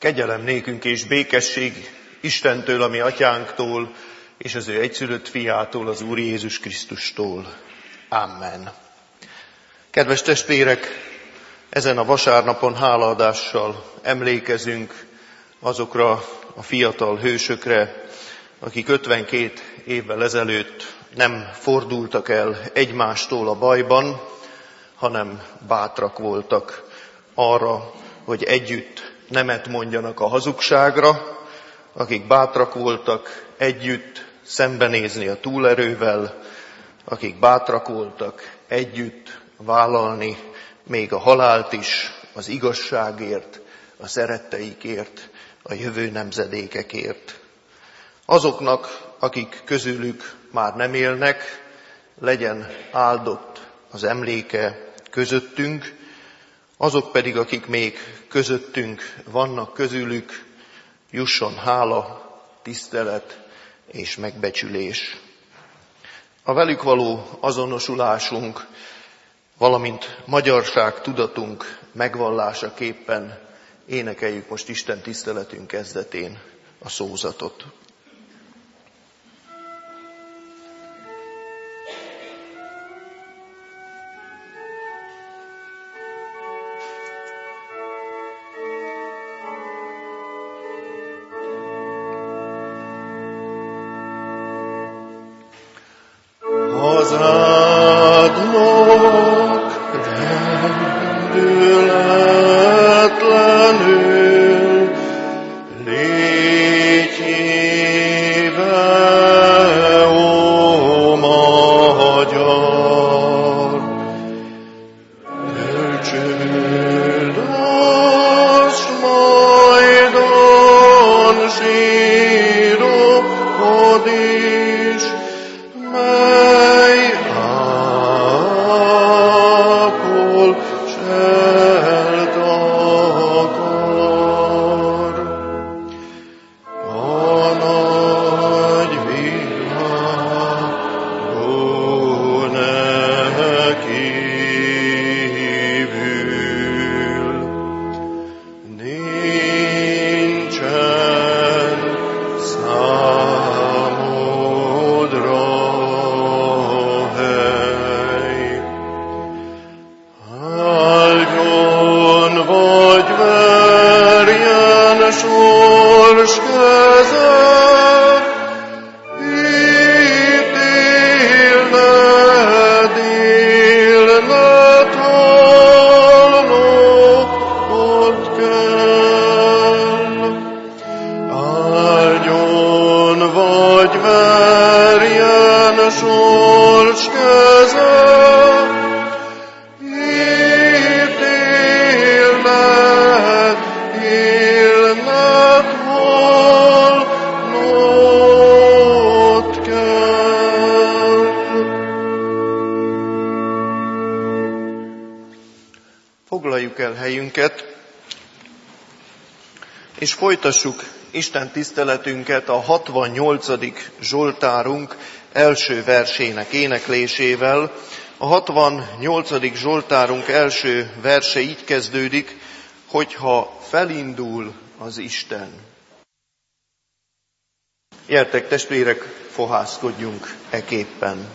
Kegyelem nékünk és békesség Istentől, a mi atyánktól, és az ő egyszülött fiától, az Úr Jézus Krisztustól. Amen. Kedves testvérek, ezen a vasárnapon hálaadással emlékezünk azokra a fiatal hősökre, akik 52 évvel ezelőtt nem fordultak el egymástól a bajban, hanem bátrak voltak arra, hogy együtt nemet mondjanak a hazugságra, akik bátrak voltak együtt szembenézni a túlerővel, akik bátrak voltak együtt vállalni még a halált is az igazságért, a szeretteikért, a jövő nemzedékekért. Azoknak, akik közülük már nem élnek, legyen áldott az emléke közöttünk, azok pedig, akik még közöttünk vannak közülük, jusson hála, tisztelet és megbecsülés. A velük való azonosulásunk, valamint magyarság tudatunk megvallásaképpen énekeljük most Isten tiszteletünk kezdetén a szózatot. Foglaljuk el helyünket, és folytassuk Isten tiszteletünket a 68. Zsoltárunk első versének éneklésével. A 68. Zsoltárunk első verse így kezdődik, hogyha felindul az Isten. Gyertek, testvérek, fohászkodjunk eképpen.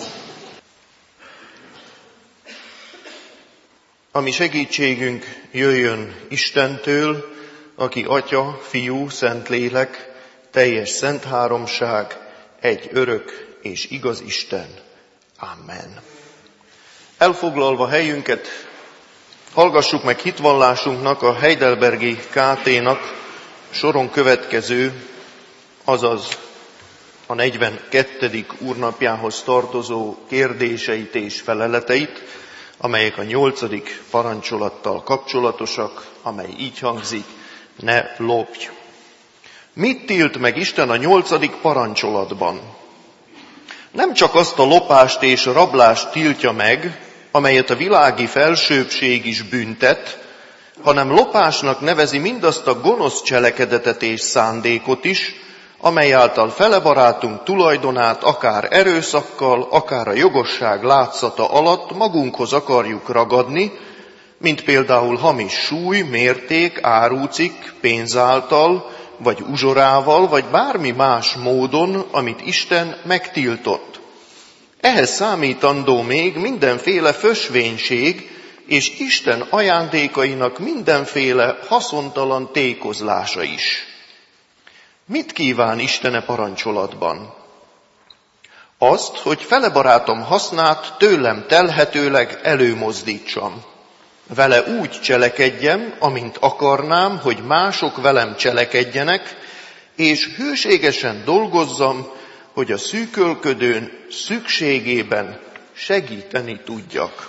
A mi segítségünk jöjjön Istentől, aki Atya, Fiú, Szentlélek, teljes szent háromság, egy örök és igaz Isten. Amen. Elfoglalva helyünket, hallgassuk meg hitvallásunknak, a Heidelbergi KT-nak soron következő, azaz a 42. úrnapjához tartozó kérdéseit és feleleteit, amelyek a 8. parancsolattal kapcsolatosak, amely így hangzik: ne lopj. Mit tilt meg Isten a 8. parancsolatban? Nem csak azt a lopást és rablást tiltja meg, amelyet a világi felsőbbség is büntet, hanem lopásnak nevezi mindazt a gonosz cselekedetet és szándékot is, amely által fele barátunk tulajdonát akár erőszakkal, akár a jogosság látszata alatt magunkhoz akarjuk ragadni, mint például hamis súly, mérték, árucik, pénz által, vagy uzsorával, vagy bármi más módon, amit Isten megtiltott. Ehhez számítandó még mindenféle fösvénység, és Isten ajándékainak mindenféle haszontalan tékozlása is. Mit kíván Isten e parancsolatban? Azt, hogy fele barátom hasznát tőlem telhetőleg előmozdítsam. Vele úgy cselekedjem, amint akarnám, hogy mások velem cselekedjenek, és hűségesen dolgozzam, hogy a szűkölködőn szükségében segíteni tudjak.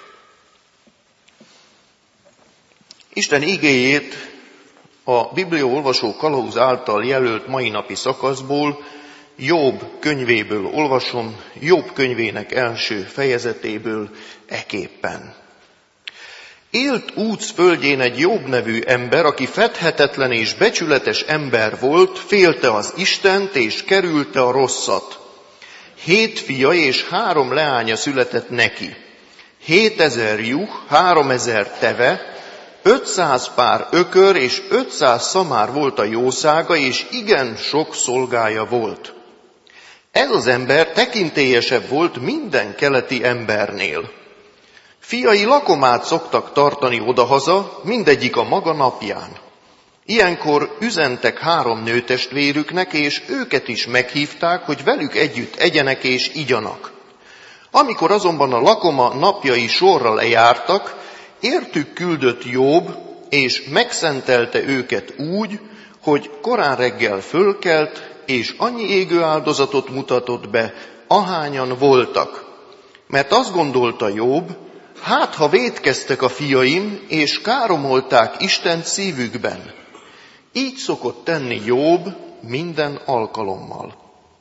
Isten igéjét a bibliaolvasó kalauz által jelölt mai napi szakaszból, Jobb könyvéből olvasom, Jobb könyvének első fejezetéből eképpen. Élt Úc földjén egy Jobb nevű ember, aki fedhetetlen és becsületes ember volt, félte az Istent és kerülte a rosszat. 7 fia és 3 leánya született neki. 7000 juh, 3000 teve, 500 pár ökör és 500 szamár volt a jószága, és igen sok szolgája volt. Ez az ember tekintélyesebb volt minden keleti embernél. Fiai lakomát szoktak tartani odahaza, mindegyik a maga napján. Ilyenkor üzentek 3 nőtestvérüknek, és őket is meghívták, hogy velük együtt egyenek és igyanak. Amikor azonban a lakoma napjai sorra lejártak, értük küldött Jobb, és megszentelte őket úgy, hogy korán reggel fölkelt, és annyi égő áldozatot mutatott be, ahányan voltak. Mert azt gondolta Jobb, hát ha vétkeztek a fiaim, és káromolták Istent szívükben. Így szokott tenni Jobb minden alkalommal.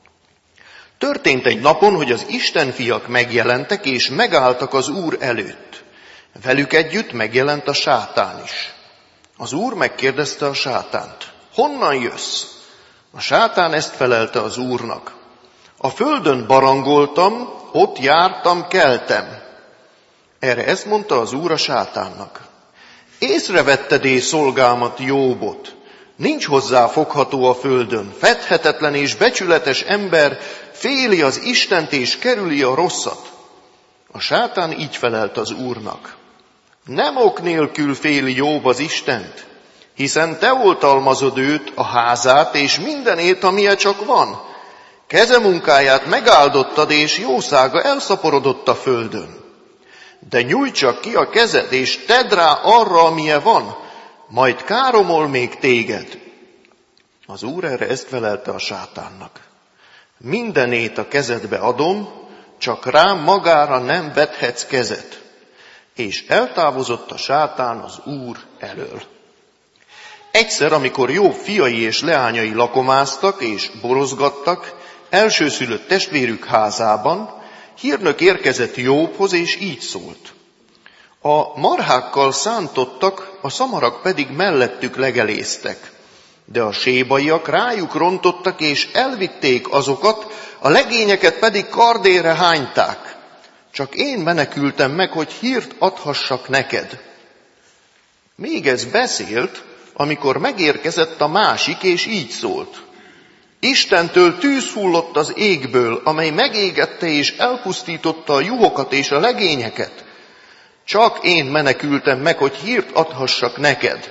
Történt egy napon, hogy az Isten fiak megjelentek, és megálltak az Úr előtt. Velük együtt megjelent a sátán is. Az Úr megkérdezte a sátánt, honnan jössz? A sátán ezt felelte az Úrnak. A földön barangoltam, ott jártam, keltem. Erre ezt mondta az Úr a sátánnak. Észrevetted-e szolgámat Jobbot? Nincs hozzá fogható a földön, fedhetetlen és becsületes ember, féli az Istent és kerüli a rosszat. A sátán így felelt az Úrnak. Nem ok nélkül féli Jobb az Istent, hiszen te oltalmazod őt, a házát és mindenét, amilyen csak van. Keze munkáját megáldottad, és jószága elszaporodott a földön. De nyújts csak ki a kezed, és tedd rá arra, amilyen van, majd káromol még téged. Az Úr erre ezt felelte a sátánnak. Mindenét a kezedbe adom, csak rám magára nem vethetsz kezet. És eltávozott a sátán az Úr elől. Egyszer, amikor Jobb fiai és leányai lakomáztak és borozgattak, elsőszülött testvérük házában, hírnök érkezett Jobbhoz, és így szólt. A marhákkal szántottak, a szamarak pedig mellettük legeléztek. De a sébaiak rájuk rontottak, és elvitték azokat, a legényeket pedig kardérre hányták. Csak én menekültem meg, hogy hírt adhassak neked. Még ez beszélt, amikor megérkezett a másik, és így szólt. Istentől tűz hullott az égből, amely megégette és elpusztította a juhokat és a legényeket. Csak én menekültem meg, hogy hírt adhassak neked.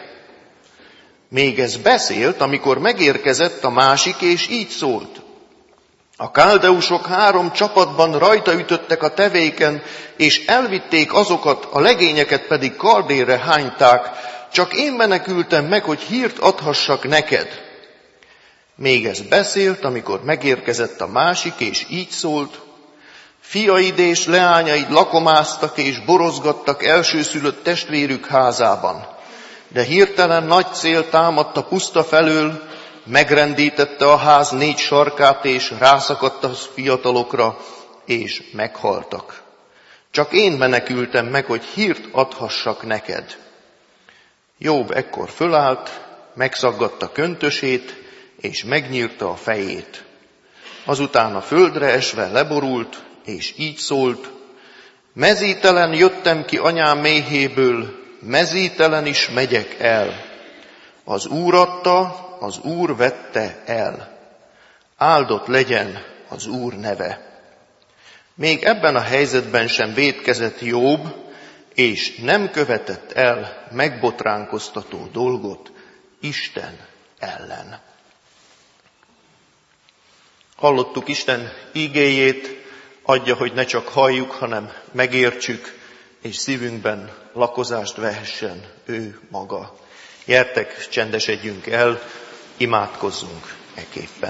Még ez beszélt, amikor megérkezett a másik, és így szólt. A káldeusok 3 csapatban rajta ütöttek a tevéken, és elvitték azokat, a legényeket pedig kardérre hányták. Csak én menekültem meg, hogy hírt adhassak neked. Még ez beszélt, amikor megérkezett a másik, és így szólt. Fiaid és leányaid lakomáztak és borozgattak elsőszülött testvérük házában. De hirtelen nagy szél támadt a puszta felől, megrendítette a ház 4 sarkát, és rászakadt a fiatalokra, és meghaltak. Csak én menekültem meg, hogy hírt adhassak neked. Jobb ekkor fölállt, megszaggatta köntösét, és megnyírta a fejét. Azután a földre esve leborult, és így szólt. Mezítelen jöttem ki anyám méhéből, mezítelen is megyek el. Az Úr adta, az Úr vette el. Áldott legyen az Úr neve. Még ebben a helyzetben sem vétkezett Jobb, és nem követett el megbotránkoztató dolgot Isten ellen. Hallottuk Isten ígéjét, adja, hogy ne csak halljuk, hanem megértsük, és szívünkben lakozást vehessen ő maga. Gyertek, csendesedjünk el, imádkozzunk eképpen.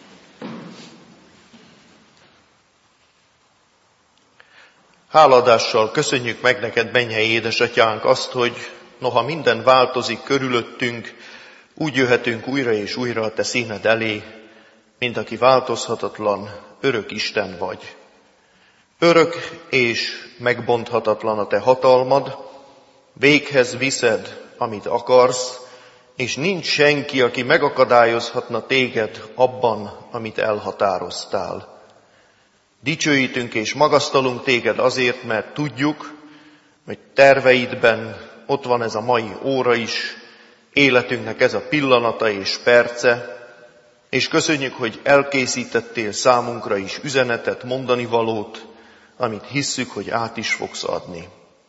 Háladással köszönjük meg neked, mennyei édesatyánk, azt, hogy noha minden változik körülöttünk, úgy jöhetünk újra és újra a te színed elé, mint aki változhatatlan, örök Isten vagy. Örök és megbonthatatlan a te hatalmad, véghez viszed, amit akarsz, és nincs senki, aki megakadályozhatna téged abban, amit elhatároztál. Dicsőítünk és magasztalunk téged azért, mert tudjuk, hogy terveidben ott van ez a mai óra is, életünknek ez a pillanata és perce, és köszönjük, hogy elkészítettél számunkra is üzenetet, mondanivalót, amit hisszük, hogy át is fogsz adni.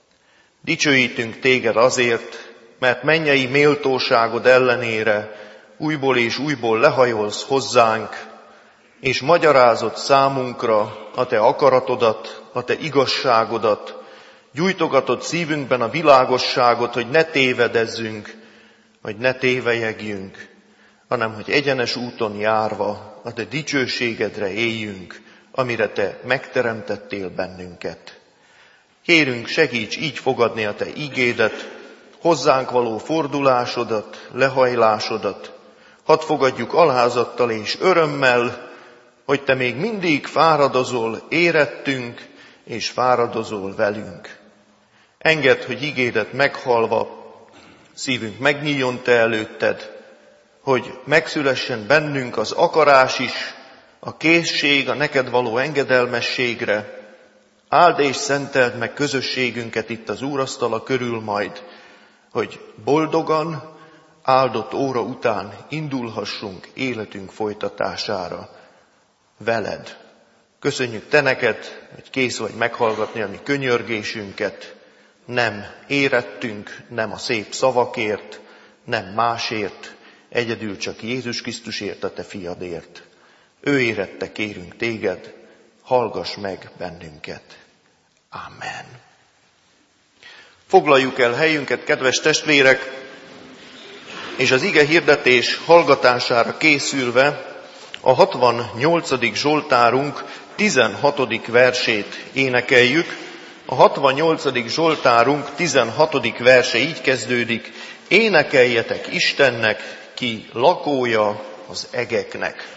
Dicsőítünk téged azért, mert mennyei méltóságod ellenére újból és újból lehajolsz hozzánk, és magyarázod számunkra a te akaratodat, a te igazságodat, gyújtogatod szívünkben a világosságot, hogy ne tévedezzünk, hogy ne tévejegjünk, hanem hogy egyenes úton járva a te dicsőségedre éljünk, amire te megteremtettél bennünket. Kérünk, segíts így fogadni a te ígédet, hozzánk való fordulásodat, lehajlásodat, hadd fogadjuk alázattal és örömmel, hogy te még mindig fáradozol érettünk, és fáradozol velünk. Engedd, hogy ígédet meghallva, szívünk megnyíljon te előtted, hogy megszülessen bennünk az akarás is, a készség a neked való engedelmességre. Áld és szenteld meg közösségünket itt az úrasztala körül majd, hogy boldogan, áldott óra után indulhassunk életünk folytatására veled. Köszönjük te neked, hogy kész vagy meghallgatni a mi könyörgésünket, nem érettünk, nem a szép szavakért, nem másért, egyedül csak Jézus Krisztusért, a te fiadért. Ő érette kérünk téged, hallgass meg bennünket. Amen. Foglaljuk el helyünket, kedves testvérek, és az ige hirdetés hallgatására készülve a 68. Zsoltárunk 16. versét énekeljük. A 68. Zsoltárunk 16. verse így kezdődik: énekeljetek Istennek, ki lakója az egeknek.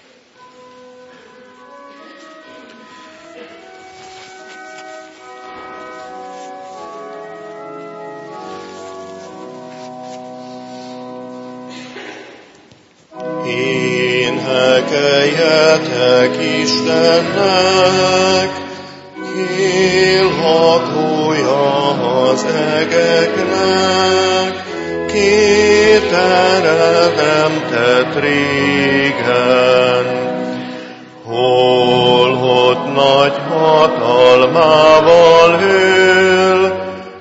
Énekeljetek Istennek, ki lakója az egeknek, ki teremtett régen. Hol ott nagy hatalmával ül,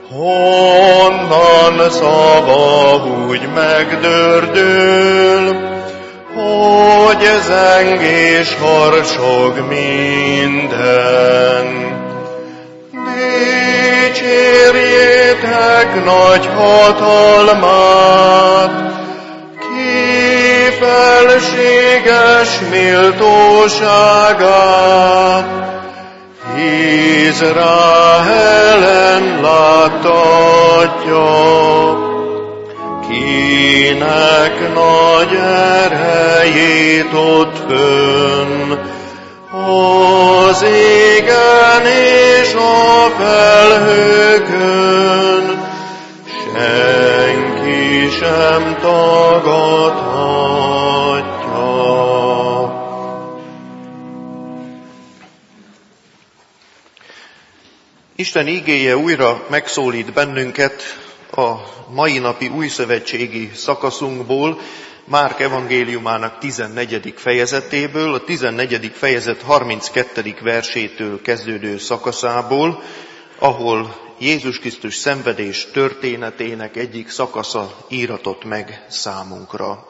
honnan szava úgy megdördül, hogy zeng és harsog minden. Dicsérjétek nagy hatalmát, ki felséges méltóságát, Izraelen láttatja, kinek nagy erejét ott fönn, az égen és a felhőkön, senki sem tagadhatja. Isten ígéje újra megszólít bennünket a mai napi újszövetségi szakaszunkból, Márk evangéliumának 14. fejezetéből, a 14. fejezet 32. versétől kezdődő szakaszából, ahol Jézus Krisztus szenvedés történetének egyik szakasza íratott meg számunkra.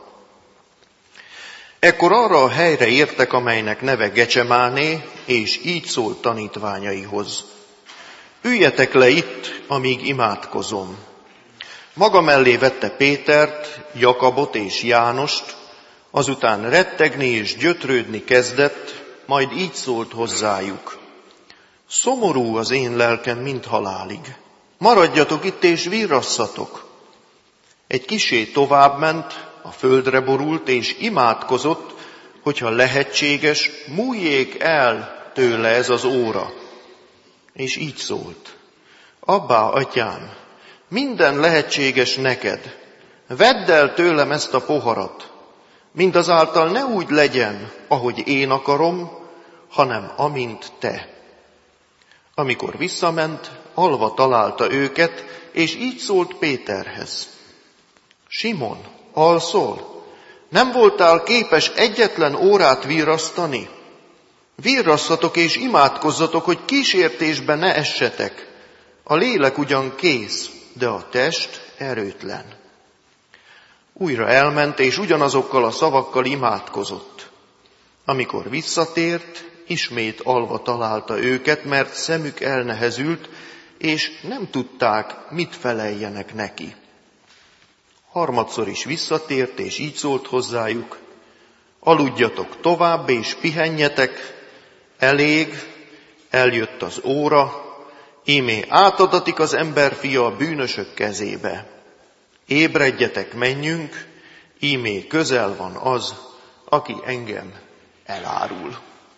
Ekkor arra a helyre értek, amelynek neve Gecsemáné, és így szólt tanítványaihoz: üljetek le itt, amíg imádkozom. Maga mellé vette Pétert, Jakabot és Jánost, azután rettegni és gyötrődni kezdett, majd így szólt hozzájuk: szomorú az én lelkem, mint halálig. Maradjatok itt és virrasszatok. Egy kissé továbbment, a földre borult és imádkozott, hogyha lehetséges, múljék el tőle ez az óra. És így szólt: Abbá, atyám, minden lehetséges neked, vedd el tőlem ezt a poharat, mindazáltal ne úgy legyen, ahogy én akarom, hanem amint te. Amikor visszament, alva találta őket, és így szólt Péterhez: Simon, alszol? Nem voltál képes egyetlen órát virrasztani? Virrasszatok és imádkozzatok, hogy kísértésbe ne essetek. A lélek ugyan kész, de a test erőtlen. Újra elment, és ugyanazokkal a szavakkal imádkozott. Amikor visszatért, ismét alva találta őket, mert szemük elnehezült, és nem tudták, mit feleljenek neki. Harmadszor is visszatért, és így szólt hozzájuk: aludjatok tovább, és pihenjetek, elég, eljött az óra, ímé átadatik az emberfia a bűnösök kezébe. Ébredjetek, menjünk, ímé közel van az, aki engem elárul.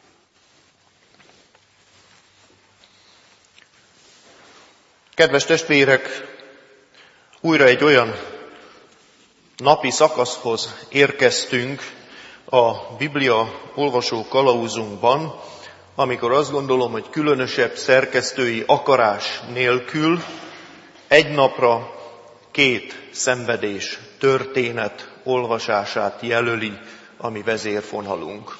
Kedves testvérek, újra egy olyan napi szakaszhoz érkeztünk a Biblia olvasó kalauzunkban, amikor azt gondolom, hogy különösebb szerkesztői akarás nélkül egy napra 2 szenvedés történet olvasását jelöli a mi vezérfonalunk.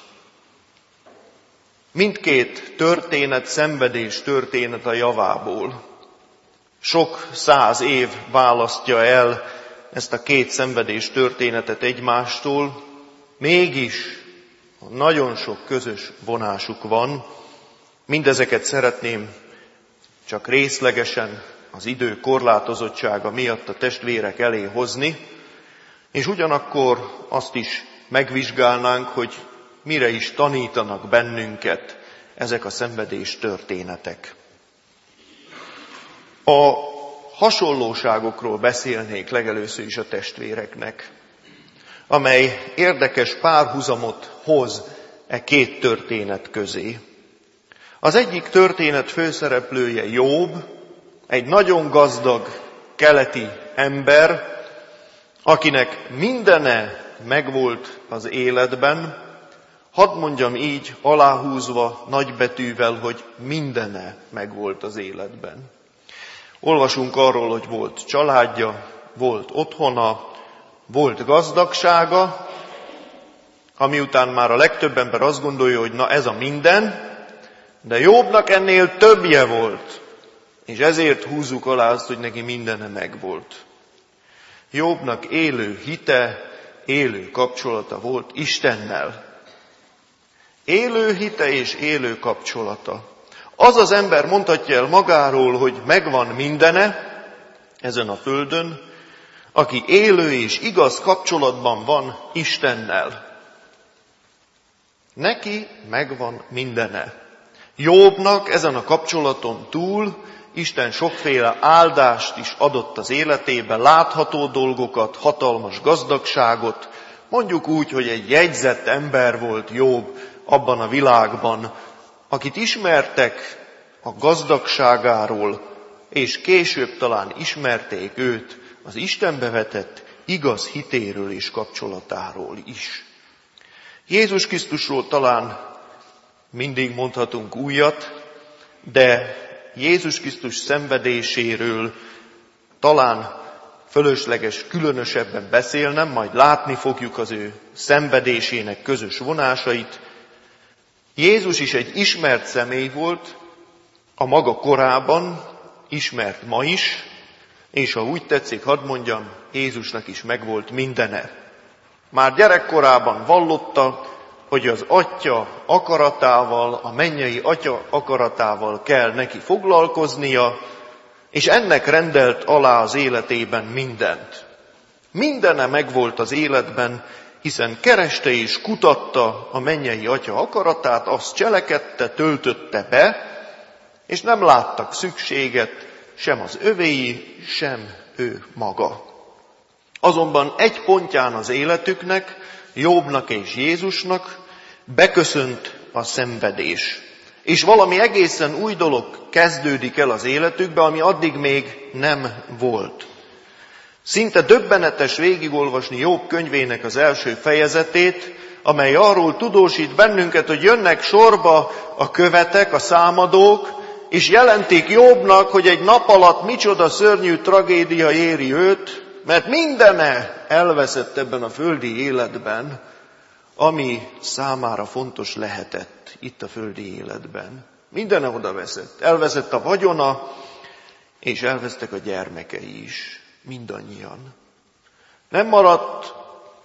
Mindkét történet szenvedés történet a javából. Sok 100 év választja el ezt a 2 szenvedés történetet egymástól, mégis nagyon sok közös vonásuk van. Mindezeket szeretném csak részlegesen az idő korlátozottsága miatt a testvérek elé hozni, és ugyanakkor azt is megvizsgálnánk, hogy mire is tanítanak bennünket ezek a szenvedés történetek. A hasonlóságokról beszélnék legelőször is a testvéreknek, amely érdekes párhuzamot hoz e 2 történet közé. Az egyik történet főszereplője Jobb, egy nagyon gazdag keleti ember, akinek mindene megvolt az életben, hadd mondjam így, aláhúzva nagybetűvel, hogy mindene megvolt az életben. Olvasunk arról, hogy volt családja, volt otthona, volt gazdagsága, ami után már a legtöbb ember azt gondolja, hogy na ez a minden, de Jobbnak ennél többje volt, és ezért húzzuk alá azt, hogy neki mindene megvolt. Jobbnak élő hite, élő kapcsolata volt Istennel. Élő hite és élő kapcsolata. Az az ember mondhatja el magáról, hogy megvan mindene ezen a földön, aki élő és igaz kapcsolatban van Istennel. Neki megvan mindene. Jobbnak ezen a kapcsolaton túl Isten sokféle áldást is adott az életébe, látható dolgokat, hatalmas gazdagságot. Mondjuk úgy, hogy egy jegyzett ember volt Jobb abban a világban, akit ismertek a gazdagságáról, és később talán ismerték őt az Istenbe vetett igaz hitéről és kapcsolatáról is. Jézus Krisztusról talán mindig mondhatunk újat, de Jézus Krisztus szenvedéséről talán fölösleges különösebben beszélnem, majd látni fogjuk az ő szenvedésének közös vonásait. Jézus is egy ismert személy volt, a maga korában, ismert ma is, és ha úgy tetszik, hadd mondjam, Jézusnak is megvolt mindene. Már gyerekkorában vallotta, hogy az Atya akaratával, a mennyei Atya akaratával kell neki foglalkoznia, és ennek rendelt alá az életében mindent. Mindene megvolt az életben, hiszen kereste és kutatta a mennyei Atya akaratát, azt cselekedte, töltötte be, és nem láttak szükséget sem az övéi, sem ő maga. Azonban egy pontján az életüknek, Jobbnak és Jézusnak beköszönt a szenvedés. És valami egészen új dolog kezdődik el az életükbe, ami addig még nem volt. Szinte döbbenetes végigolvasni Jobb könyvének az első fejezetét, amely arról tudósít bennünket, hogy jönnek sorba a követek, a számadók, és jelentik Jobbnak, hogy egy nap alatt micsoda szörnyű tragédia éri őt, mert mindene elveszett ebben a földi életben, ami számára fontos lehetett itt a földi életben. Mindene odaveszett. Elveszett a vagyona, és elvesztek a gyermekei is. Mindannyian. Nem maradt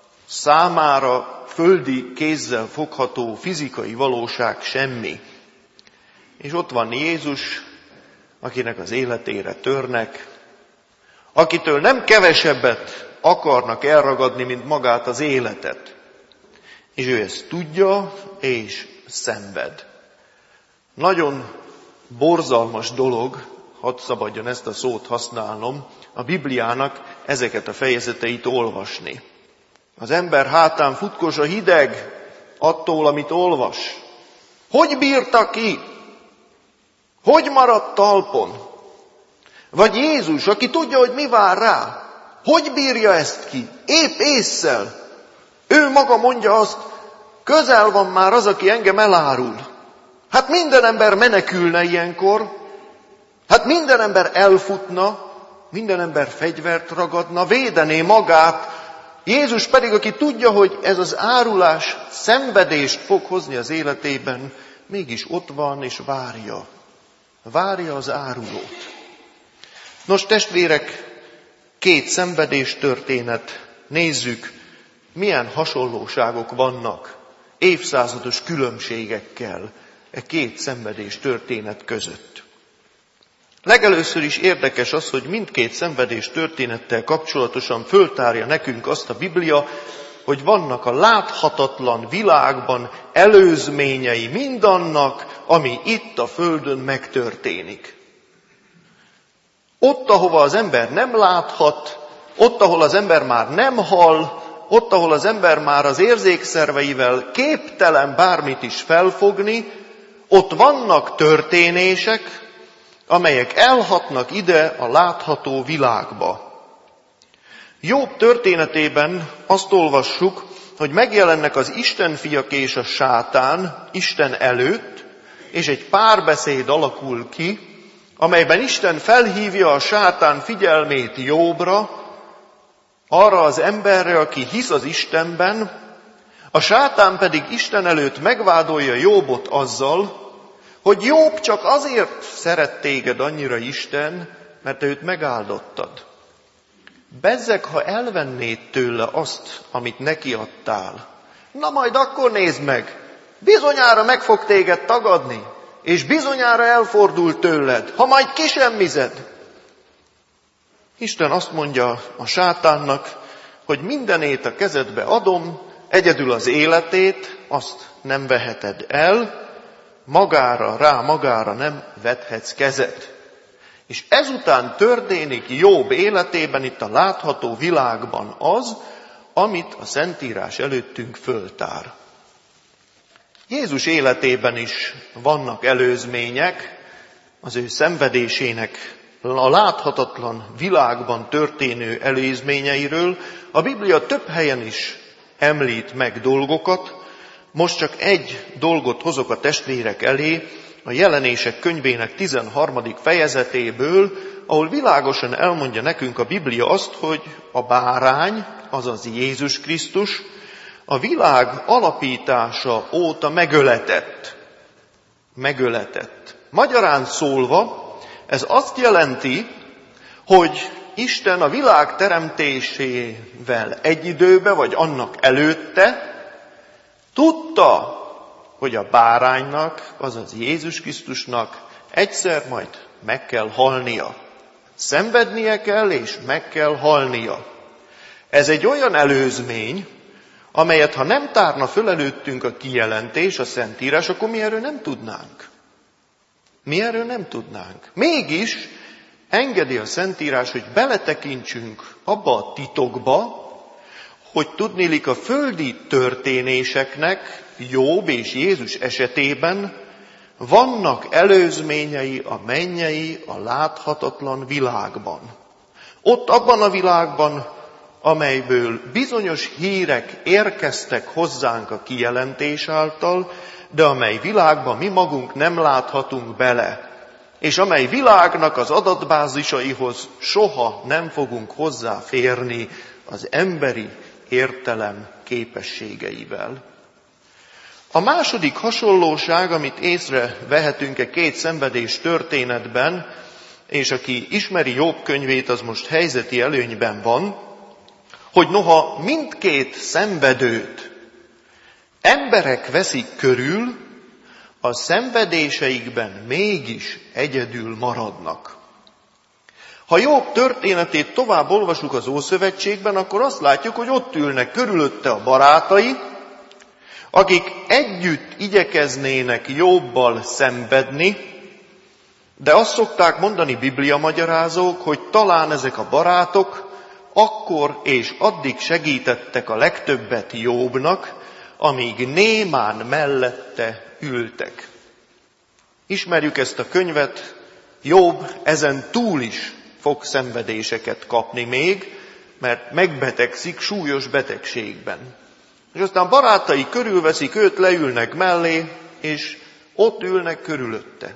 számára földi kézzel fogható fizikai valóság semmi. És ott van Jézus, akinek az életére törnek, akitől nem kevesebbet akarnak elragadni, mint magát az életet. És ő ezt tudja, és szenved. Nagyon borzalmas dolog, hadd szabadjon ezt a szót használnom, a Bibliának ezeket a fejezeteit olvasni. Az ember hátán futkos a hideg attól, amit olvas. Hogy bírta ki? Hogy maradt talpon? Vagy Jézus, aki tudja, hogy mi vár rá, hogy bírja ezt ki? Épp ésszel. Ő maga mondja azt, közel van már az, aki engem elárul. Hát minden ember menekülne ilyenkor, hát minden ember elfutna, minden ember fegyvert ragadna, védené magát. Jézus pedig, aki tudja, hogy ez az árulás szenvedést fog hozni az életében, mégis ott van és várja. Várja az árulót. Nos, testvérek, két szenvedés történet. Nézzük, milyen hasonlóságok vannak évszázados különbségekkel e két szenvedés történet között. Legelőször is érdekes az, hogy mindkét szenvedés történettel kapcsolatosan föltárja nekünk azt a Biblia, hogy vannak a láthatatlan világban előzményei mindannak, ami itt a földön megtörténik. Ott, ahova az ember nem láthat, ott, ahol az ember már nem hall, ott, ahol az ember már az érzékszerveivel képtelen bármit is felfogni, ott vannak történések, amelyek elhatnak ide a látható világba. Jobb történetében azt olvassuk, hogy megjelennek az Istenfiak és a sátán Isten előtt, és egy párbeszéd alakul ki, amelyben Isten felhívja a sátán figyelmét Jobbra, arra az emberre, aki hisz az Istenben, a sátán pedig Isten előtt megvádolja Jobbot azzal, hogy Jobb csak azért szeret téged annyira Isten, mert te őt megáldottad. Bezzeg, ha elvennéd tőle azt, amit neki adtál. Na majd akkor nézd meg, bizonyára meg fog téged tagadni, és bizonyára elfordul tőled, ha majd kisemmized. Isten azt mondja a sátánnak, hogy mindenét a kezedbe adom, egyedül az életét, azt nem veheted el, magára nem vethetsz kezet. És ezután történik Jobb életében, itt a látható világban az, amit a Szentírás előttünk föltár. Jézus életében is vannak előzmények, az ő szenvedésének a láthatatlan világban történő előzményeiről. A Biblia több helyen is említ meg dolgokat, most csak egy dolgot hozok a testvérek elé, a Jelenések könyvének 13. fejezetéből, ahol világosan elmondja nekünk a Biblia azt, hogy a bárány, azaz Jézus Krisztus, a világ alapítása óta megöletett. Megöletett. Magyarán szólva, ez azt jelenti, hogy Isten a világ teremtésével egy időben, vagy annak előtte tudta, hogy a báránynak, azaz Jézus Krisztusnak egyszer majd meg kell halnia. Szenvednie kell, és meg kell halnia. Ez egy olyan előzmény, amelyet ha nem tárna föl előttünk a kijelentés, a Szentírás, akkor mi erről nem tudnánk. Mi erről nem tudnánk. Mégis engedi a Szentírás, hogy beletekintsünk abba a titokba, hogy tudniillik a földi történéseknek, Jobb és Jézus esetében vannak előzményei a mennyei, a láthatatlan világban. Ott abban a világban, amelyből bizonyos hírek érkeztek hozzánk a kijelentés által, de amely világban mi magunk nem láthatunk bele, és amely világnak az adatbázisaihoz soha nem fogunk hozzáférni az emberi értelem képességeivel. A második hasonlóság, amit észrevehetünk két szenvedés történetben, és aki ismeri Jobb könyvét, az most helyzeti előnyben van, hogy noha mindkét szenvedőt emberek veszik körül, a szenvedéseikben mégis egyedül maradnak. Ha Jobb történetét tovább olvasjuk az Ószövetségben, akkor azt látjuk, hogy ott ülnek körülötte a barátai, akik együtt igyekeznének Jobbal szenvedni, de azt szokták mondani bibliamagyarázók, hogy talán ezek a barátok akkor és addig segítettek a legtöbbet Jobbnak, amíg némán mellette ültek. Ismerjük ezt a könyvet, Jobb ezen túl is fog szenvedéseket kapni még, mert megbetegszik súlyos betegségben. És aztán barátai körülveszik őt, leülnek mellé, és ott ülnek körülötte.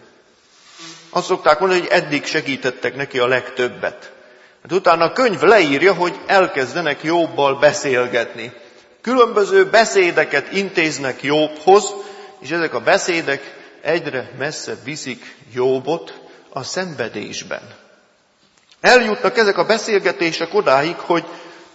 Azt szokták mondani, hogy eddig segítettek neki a legtöbbet. Hát utána a könyv leírja, hogy elkezdenek Jobbal beszélgetni. Különböző beszédeket intéznek Jobbhoz, és ezek a beszédek egyre messzebb viszik Jobbot a szenvedésben. Eljutnak ezek a beszélgetések odáig, hogy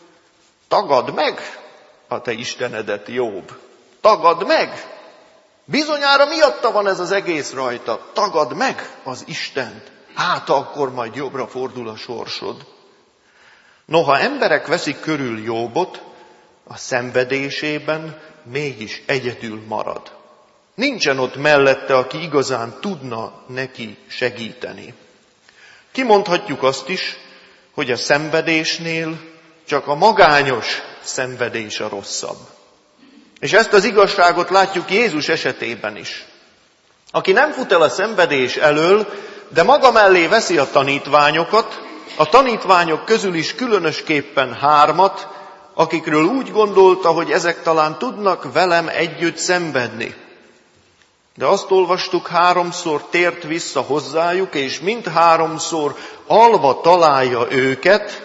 tagadd meg a te Istenedet, Jobb. Tagadd meg! Bizonyára miatta van ez az egész rajta. Tagadd meg az Istent. Hát akkor majd jobbra fordul a sorsod. Noha emberek veszik körül Jobbot, a szenvedésében mégis egyedül marad. Nincsen ott mellette, aki igazán tudna neki segíteni. Kimondhatjuk azt is, hogy a szenvedésnél csak a magányos szenvedés a rosszabb. És ezt az igazságot látjuk Jézus esetében is. Aki nem fut el a szenvedés elől, de maga mellé veszi a tanítványokat, a tanítványok közül is különösképpen 3, akikről úgy gondolta, hogy ezek talán tudnak velem együtt szenvedni. De azt olvastuk, 3-szor tért vissza hozzájuk, és mind 3-szor alva találja őket,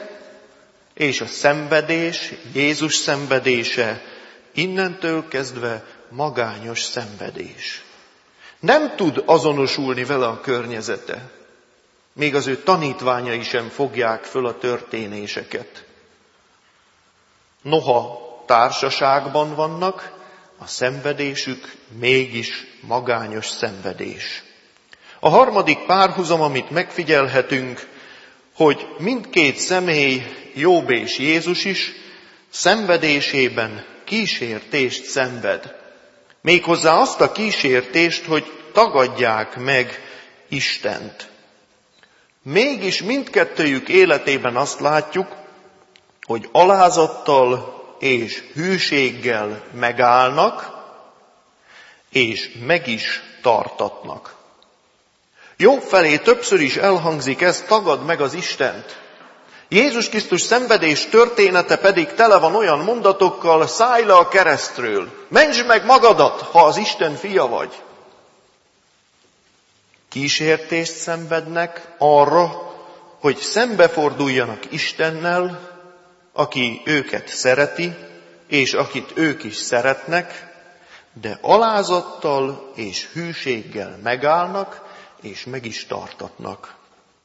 és a szenvedés, Jézus szenvedése innentől kezdve magányos szenvedés. Nem tud azonosulni vele a környezete. Még az ő tanítványai sem fogják föl a történéseket. Noha társaságban vannak, a szenvedésük mégis magányos szenvedés. A harmadik párhuzam, amit megfigyelhetünk, hogy mindkét személy, Jobb és Jézus is szenvedésében kísértést szenved. Méghozzá azt a kísértést, hogy tagadják meg Istent. Mégis mindkettőjük életében azt látjuk, hogy alázattal és hűséggel megállnak, és meg is tartatnak. Jobb felé többször is elhangzik ez, tagadd meg az Istent. Jézus Krisztus szenvedés története pedig tele van olyan mondatokkal, szállj le a keresztről, mentsd meg magadat, ha az Isten fia vagy. Kísértést szenvednek arra, hogy szembeforduljanak Istennel, aki őket szereti, és akit ők is szeretnek, de alázattal és hűséggel megállnak, és meg is tartatnak.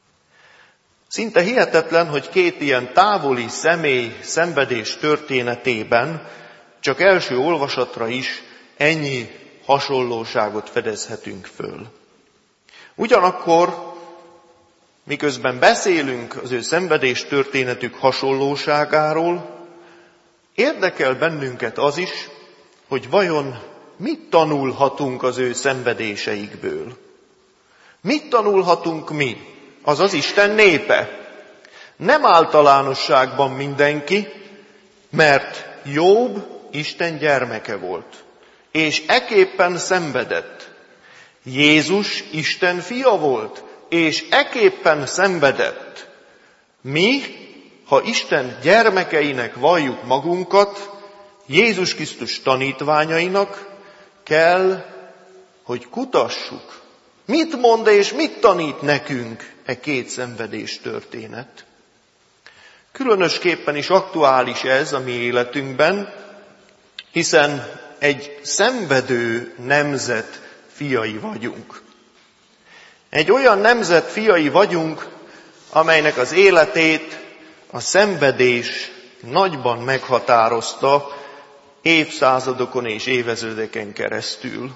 Szinte hihetetlen, hogy két ilyen távoli személy szenvedés történetében csak első olvasatra is ennyi hasonlóságot fedezhetünk föl. Ugyanakkor, miközben beszélünk az ő szenvedés történetük hasonlóságáról, érdekel bennünket az is, hogy vajon mit tanulhatunk az ő szenvedéseikből. Mit tanulhatunk mi, azaz Isten népe? Nem általánosságban mindenki, mert Jobb Isten gyermeke volt, és eképpen szenvedett. Jézus Isten fia volt, és eképpen szenvedett. Mi, ha Isten gyermekeinek valljuk magunkat, Jézus Krisztus tanítványainak, kell, hogy kutassuk, mit mond és mit tanít nekünk e két szenvedés történet. Különösképpen is aktuális ez a mi életünkben, hiszen egy szenvedő nemzet fiai vagyunk. Egy olyan nemzet fiai vagyunk, amelynek az életét a szenvedés nagyban meghatározta évszázadokon és évezredeken keresztül.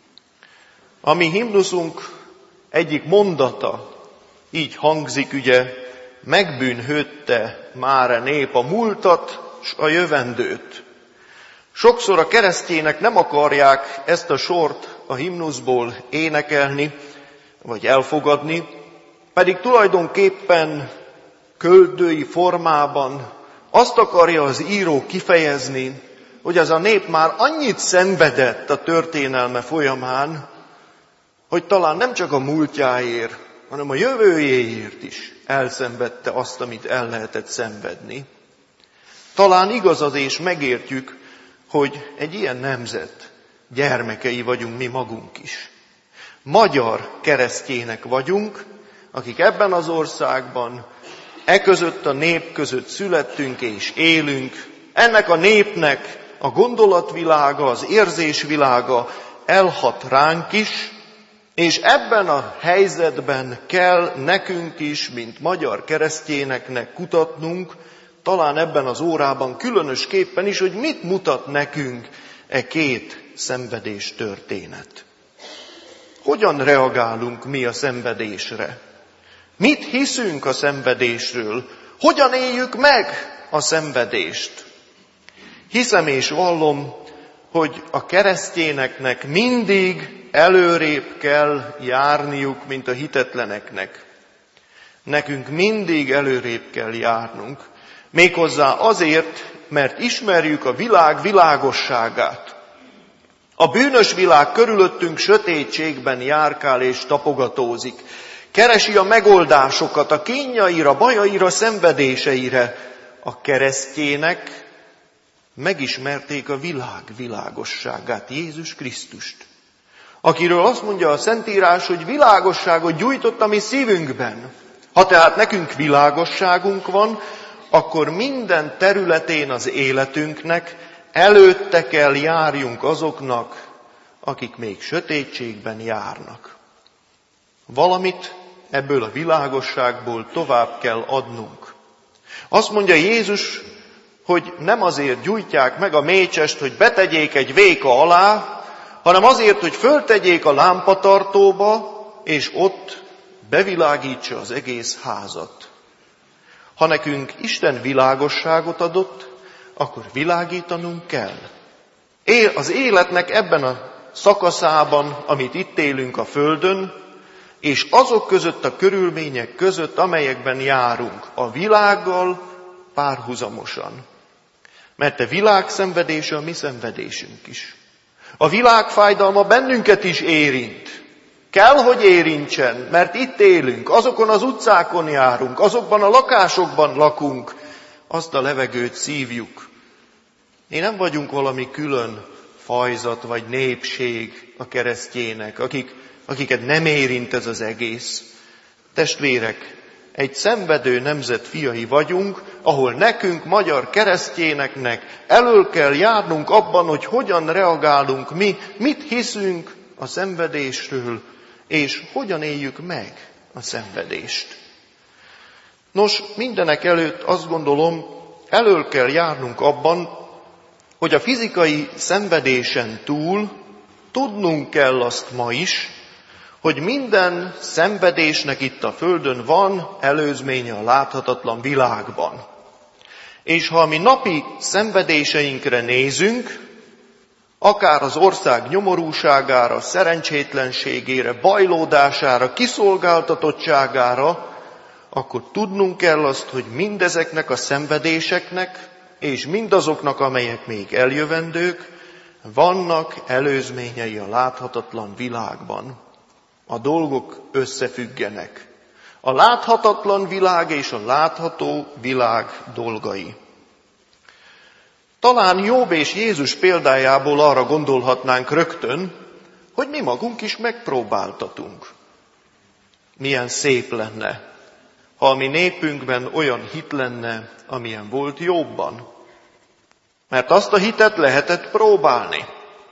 A mi himnuszunk egyik mondata így hangzik, ugye, megbűnhődte már a nép a múltat s a jövendőt. Sokszor a keresztjének nem akarják ezt a sort a himnuszból énekelni, vagy elfogadni, pedig tulajdonképpen költői formában azt akarja az író kifejezni, hogy ez a nép már annyit szenvedett a történelme folyamán, hogy talán nem csak a múltjáért, hanem a jövőjéért is elszenvedte azt, amit el lehetett szenvedni. Talán igaz az, és megértjük, hogy egy ilyen nemzet gyermekei vagyunk mi magunk is. Magyar keresztjének vagyunk, akik ebben az országban, között a nép között születtünk és élünk. Ennek a népnek a gondolatvilága, az érzésvilága elhat ránk is, és ebben a helyzetben kell nekünk is, mint magyar keresztjéneknek kutatnunk, talán ebben az órában különösképpen is, hogy mit mutat nekünk e két szenvedés történet. Hogyan reagálunk mi a szenvedésre? Mit hiszünk a szenvedésről? Hogyan éljük meg a szenvedést? Hiszem és vallom, hogy a keresztényeknek mindig előrébb kell járniuk, mint a hitetleneknek. Nekünk mindig előrébb kell járnunk. Méghozzá azért, mert ismerjük a világ világosságát. A bűnös világ körülöttünk sötétségben járkál és tapogatózik. Keresi a megoldásokat a kínjaira, bajaira, szenvedéseire. A keresztjének megismerték a világ világosságát, Jézus Krisztust, akiről azt mondja a Szentírás, hogy világosságot gyújtott a mi szívünkben. Ha tehát nekünk világosságunk van, akkor minden területén az életünknek előtte kell járjunk azoknak, akik még sötétségben járnak. Valamit ebből a világosságból tovább kell adnunk. Azt mondja Jézus, hogy nem azért gyújtják meg a mécsest, hogy betegyék egy véka alá, hanem azért, hogy föltegyék a lámpatartóba, és ott bevilágítsa az egész házat. Ha nekünk Isten világosságot adott, akkor világítanunk kell. Az életnek ebben a szakaszában, amit itt élünk a földön, és azok között a körülmények között, amelyekben járunk, a világgal párhuzamosan. Mert a világ szenvedése a mi szenvedésünk is. A világ fájdalma bennünket is érint. Kell, hogy érintsen, mert itt élünk, azokon az utcákon járunk, azokban a lakásokban lakunk, azt a levegőt szívjuk. Mi nem vagyunk valami külön fajzat vagy népség a keresztjének, akiket nem érint ez az egész. Testvérek, egy szenvedő nemzet fiai vagyunk, ahol nekünk, magyar keresztényeknek elől kell járnunk abban, hogy hogyan reagálunk mi, mit hiszünk a szenvedésről, és hogyan éljük meg a szenvedést. Nos, mindenek előtt azt gondolom, elől kell járnunk abban, hogy a fizikai szenvedésen túl tudnunk kell azt ma is, hogy minden szenvedésnek itt a földön van előzménye a láthatatlan világban. És ha mi napi szenvedéseinkre nézünk, akár az ország nyomorúságára, szerencsétlenségére, bajlódására, kiszolgáltatottságára, akkor tudnunk kell azt, hogy mindezeknek a szenvedéseknek, és mindazoknak, amelyek még eljövendők, vannak előzményei a láthatatlan világban. A dolgok összefüggenek. A láthatatlan világ és a látható világ dolgai. Talán Jobb és Jézus példájából arra gondolhatnánk rögtön, hogy mi magunk is megpróbáltatunk. Milyen szép lenne, ha a mi népünkben olyan hit lenne, amilyen volt Jobbban. Mert azt a hitet lehetett próbálni.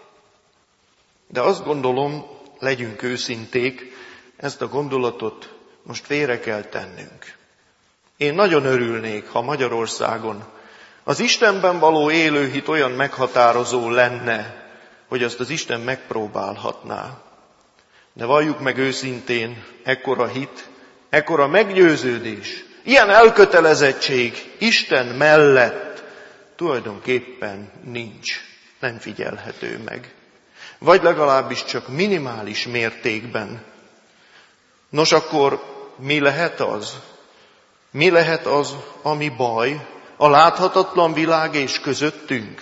De azt gondolom, legyünk őszinték, ezt a gondolatot most félre kell tennünk. Én nagyon örülnék, ha Magyarországon az Istenben való élő hit olyan meghatározó lenne, hogy azt az Isten megpróbálhatná. De valljuk meg őszintén, ekkora hit, ekkora meggyőződés, ilyen elkötelezettség Isten mellett tulajdonképpen nincs, nem figyelhető meg. Vagy legalábbis csak minimális mértékben. Nos, akkor mi lehet az? Mi lehet az, ami baj a láthatatlan világ és közöttünk?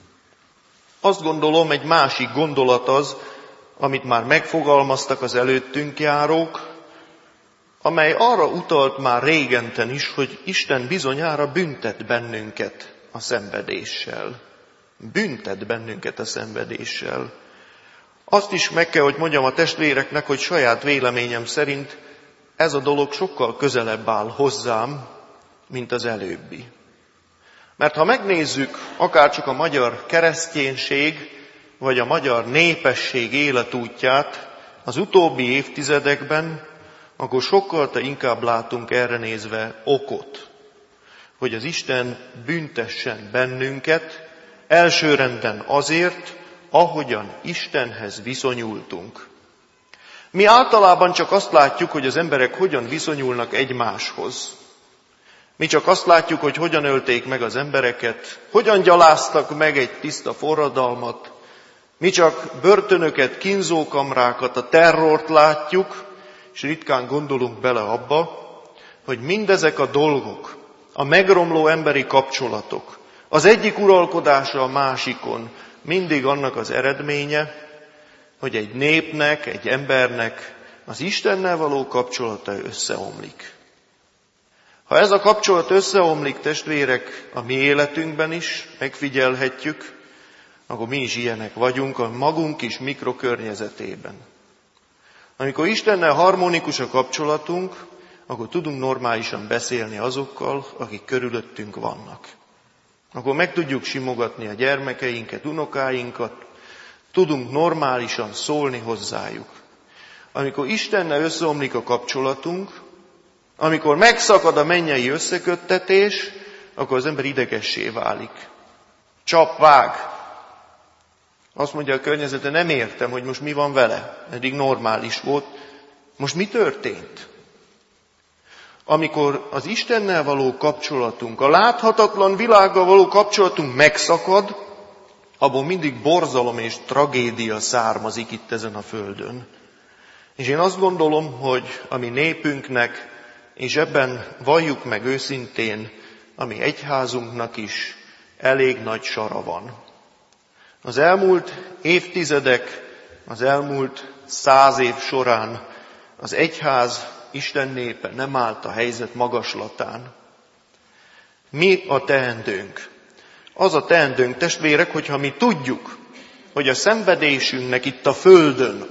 Azt gondolom, egy másik gondolat az, amit már megfogalmaztak az előttünk járók, amely arra utalt már régenten is, hogy Isten bizonyára büntet bennünket a szenvedéssel. Büntet bennünket a szenvedéssel. Azt is meg kell, hogy mondjam a testvéreknek, hogy saját véleményem szerint ez a dolog sokkal közelebb áll hozzám, mint az előbbi. Mert ha megnézzük akárcsak a magyar kereszténység, vagy a magyar népesség életútját az utóbbi évtizedekben, akkor sokkal inkább látunk erre nézve okot, hogy az Isten büntessen bennünket, elsőrenden azért, ahogyan Istenhez viszonyultunk. Mi általában csak azt látjuk, hogy az emberek hogyan viszonyulnak egymáshoz. Mi csak azt látjuk, hogy hogyan ölték meg az embereket, hogyan gyaláztak meg egy tiszta forradalmat. Mi csak börtönöket, kínzókamrákat, a terrort látjuk, és ritkán gondolunk bele abba, hogy mindezek a dolgok, a megromló emberi kapcsolatok, az egyik uralkodása a másikon, mindig annak az eredménye, hogy egy népnek, egy embernek az Istennel való kapcsolata összeomlik. Ha ez a kapcsolat összeomlik, testvérek, a mi életünkben is megfigyelhetjük, akkor mi is ilyenek vagyunk a magunk kis mikrokörnyezetében. Amikor Istennel harmonikus a kapcsolatunk, akkor tudunk normálisan beszélni azokkal, akik körülöttünk vannak. Akkor meg tudjuk simogatni a gyermekeinket, unokáinkat, tudunk normálisan szólni hozzájuk. Amikor Istennel összeomlik a kapcsolatunk, amikor megszakad a mennyei összeköttetés, akkor az ember idegessé válik. Csap, vág. Azt mondja a környezete, nem értem, hogy most mi van vele. Eddig normális volt. Most mi történt? Amikor az Istennel való kapcsolatunk, a láthatatlan világgal való kapcsolatunk megszakad, abból mindig borzalom és tragédia származik itt ezen a földön. És én azt gondolom, hogy a mi népünknek, és ebben valljuk meg őszintén, a mi egyházunknak is elég nagy sara van. Az elmúlt évtizedek, az elmúlt 100 év során az egyház, Isten népe nem állt a helyzet magaslatán. Mi a teendőnk? Az a teendőnk, testvérek, hogyha mi tudjuk, hogy a szenvedésünknek itt a földön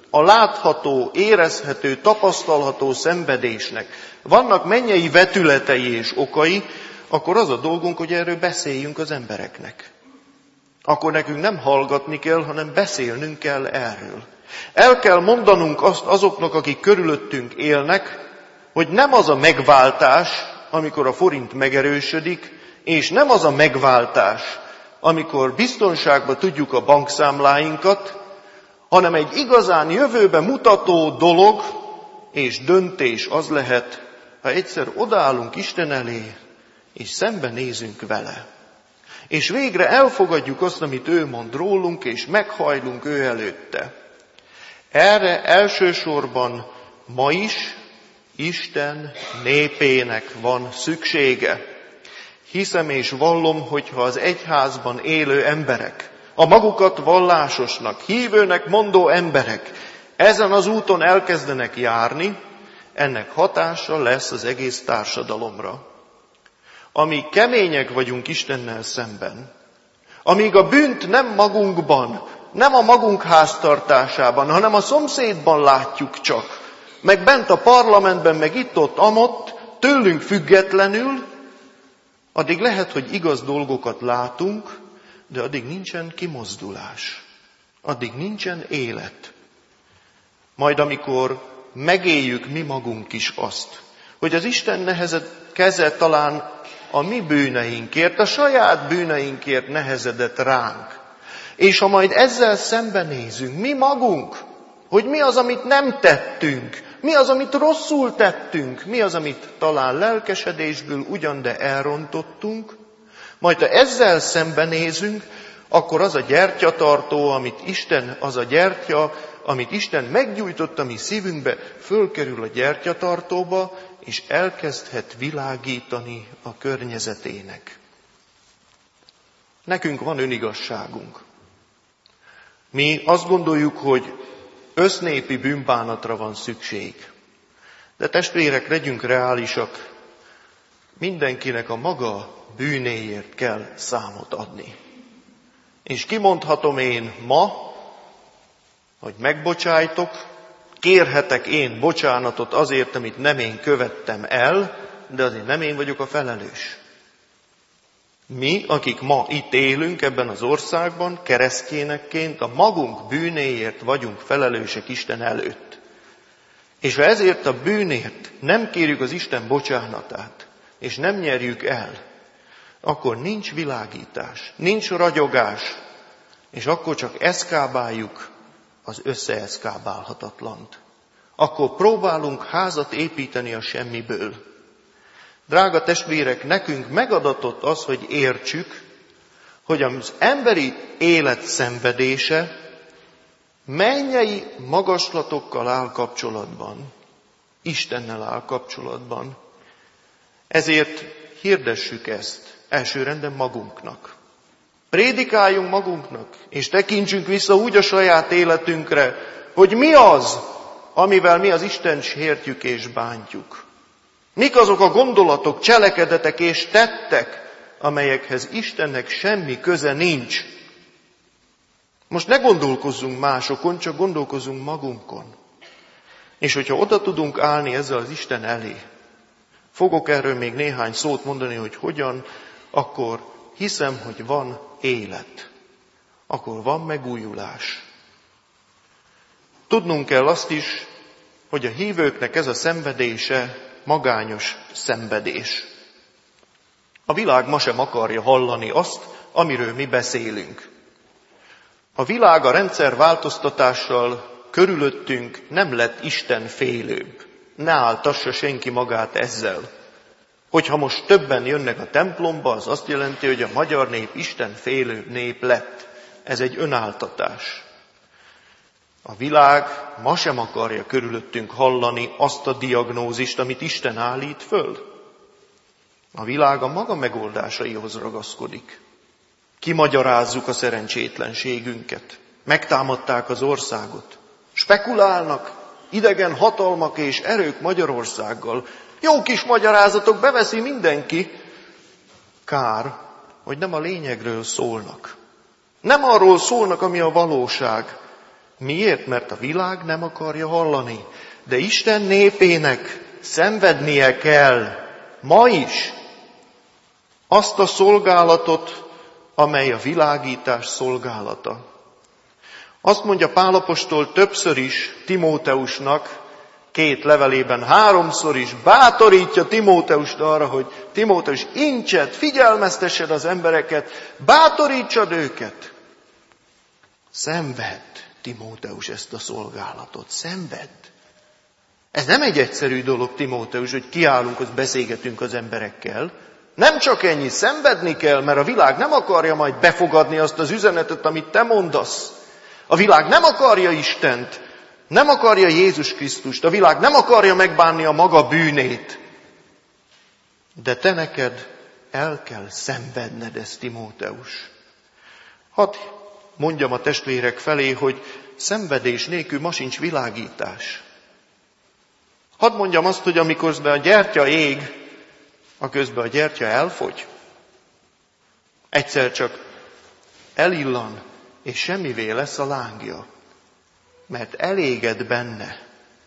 a látható, érezhető, tapasztalható szenvedésnek vannak mennyei vetületei és okai, akkor az a dolgunk, hogy erről beszéljünk az embereknek. Akkor nekünk nem hallgatni kell, hanem beszélnünk kell erről. El kell mondanunk azt azoknak, akik körülöttünk élnek, hogy nem az a megváltás, amikor a forint megerősödik, és nem az a megváltás, amikor biztonságban tudjuk a bankszámláinkat, hanem egy igazán jövőbe mutató dolog és döntés az lehet, ha egyszer odaállunk Isten elé, és szembenézünk vele. És végre elfogadjuk azt, amit ő mond rólunk, és meghajlunk ő előtte. Erre elsősorban ma is Isten népének van szüksége. Hiszem és vallom, hogyha az egyházban élő emberek, a magukat vallásosnak, hívőnek mondó emberek ezen az úton elkezdenek járni, ennek hatása lesz az egész társadalomra. Amíg kemények vagyunk Istennel szemben, amíg a bűnt nem magunkban, nem a magunk háztartásában, hanem a szomszédban látjuk csak, meg bent a parlamentben, meg itt-ott, amott, tőlünk függetlenül, addig lehet, hogy igaz dolgokat látunk, de addig nincsen kimozdulás, addig nincsen élet. Majd amikor megéljük mi magunk is azt, hogy az Isten nehezett keze talán a mi bűneinkért, a saját bűneinkért nehezedett ránk, és ha majd ezzel szembenézünk, mi magunk, hogy mi az, amit nem tettünk, mi az, amit rosszul tettünk, mi az, amit talán lelkesedésből ugyan, de elrontottunk, majd ha ezzel szembenézünk, akkor az a gyertyatartó, amit Isten meggyújtott a mi szívünkbe, fölkerül a gyertyatartóba, és elkezdhet világítani a környezetének. Nekünk van önigazságunk. Mi azt gondoljuk, hogy össznépi bűnbánatra van szükség. De testvérek, legyünk reálisak, mindenkinek a maga bűnéért kell számot adni. És kimondhatom én ma, hogy megbocsájtok, kérhetek én bocsánatot azért, amit nem én követtem el, de azért nem én vagyok a felelős. Mi, akik ma itt élünk ebben az országban, keresztényekként a magunk bűnéért vagyunk felelősek Isten előtt. És ha ezért a bűnért nem kérjük az Isten bocsánatát, és nem nyerjük el, akkor nincs világítás, nincs ragyogás, és akkor csak eszkábáljuk az összeeszkábálhatatlant. Akkor próbálunk házat építeni a semmiből. Drága testvérek, nekünk megadatott az, hogy értsük, hogy az emberi élet szenvedése mennyei magaslatokkal áll kapcsolatban, Istennel áll kapcsolatban. Ezért hirdessük ezt elsőrendben magunknak. Prédikáljunk magunknak, és tekintsünk vissza úgy a saját életünkre, hogy mi az, amivel mi az Istent sértjük és bántjuk. Mik azok a gondolatok, cselekedetek és tettek, amelyekhez Istennek semmi köze nincs. Most ne gondolkozzunk másokon, csak gondolkozzunk magunkon. És hogyha oda tudunk állni ezzel az Isten elé, fogok erről még néhány szót mondani, hogy hogyan, akkor hiszem, hogy van élet. Akkor van megújulás. Tudnunk kell azt is, hogy a hívőknek ez a szenvedése magányos szenvedés. A világ ma sem akarja hallani azt, amiről mi beszélünk. A világ a rendszerváltoztatással körülöttünk nem lett Isten félőbb. Ne áltassa senki magát ezzel. Hogyha most többen jönnek a templomba, az azt jelenti, hogy a magyar nép Isten félő nép lett. Ez egy önáltatás. A világ ma sem akarja körülöttünk hallani azt a diagnózist, amit Isten állít föl. A világ a maga megoldásaihoz ragaszkodik. Kimagyarázzuk a szerencsétlenségünket. Megtámadták az országot. Spekulálnak idegen hatalmak és erők Magyarországgal. Jó kis magyarázatok, beveszi mindenki. Kár, hogy nem a lényegről szólnak. Nem arról szólnak, ami a valóság. Miért? Mert a világ nem akarja hallani. De Isten népének szenvednie kell, ma is, azt a szolgálatot, amely a világítás szolgálata. Azt mondja Pál apostol többször is Timóteusnak, 2 levelében 3-szor is bátorítja Timóteust arra, hogy Timóteus, incsed, figyelmeztessed az embereket, bátorítsad őket. Szenvedd, Timóteus, ezt a szolgálatot, szenvedd. Ez nem egy egyszerű dolog, Timóteus, hogy kiállunk, azt beszélgetünk az emberekkel. Nem csak ennyi, szenvedni kell, mert a világ nem akarja majd befogadni azt az üzenetet, amit te mondasz. A világ nem akarja Istent, nem akarja Jézus Krisztust, a világ nem akarja megbánni a maga bűnét. De te neked el kell szenvedned ezt, Timóteus. Hadd mondjam a testvérek felé, hogy szenvedés nélkül ma sincs világítás. Hadd mondjam azt, hogy amikor a gyertya ég, aközben a gyertya elfogy. Egyszer csak elillan, és semmivé lesz a lángja, mert eléged benne.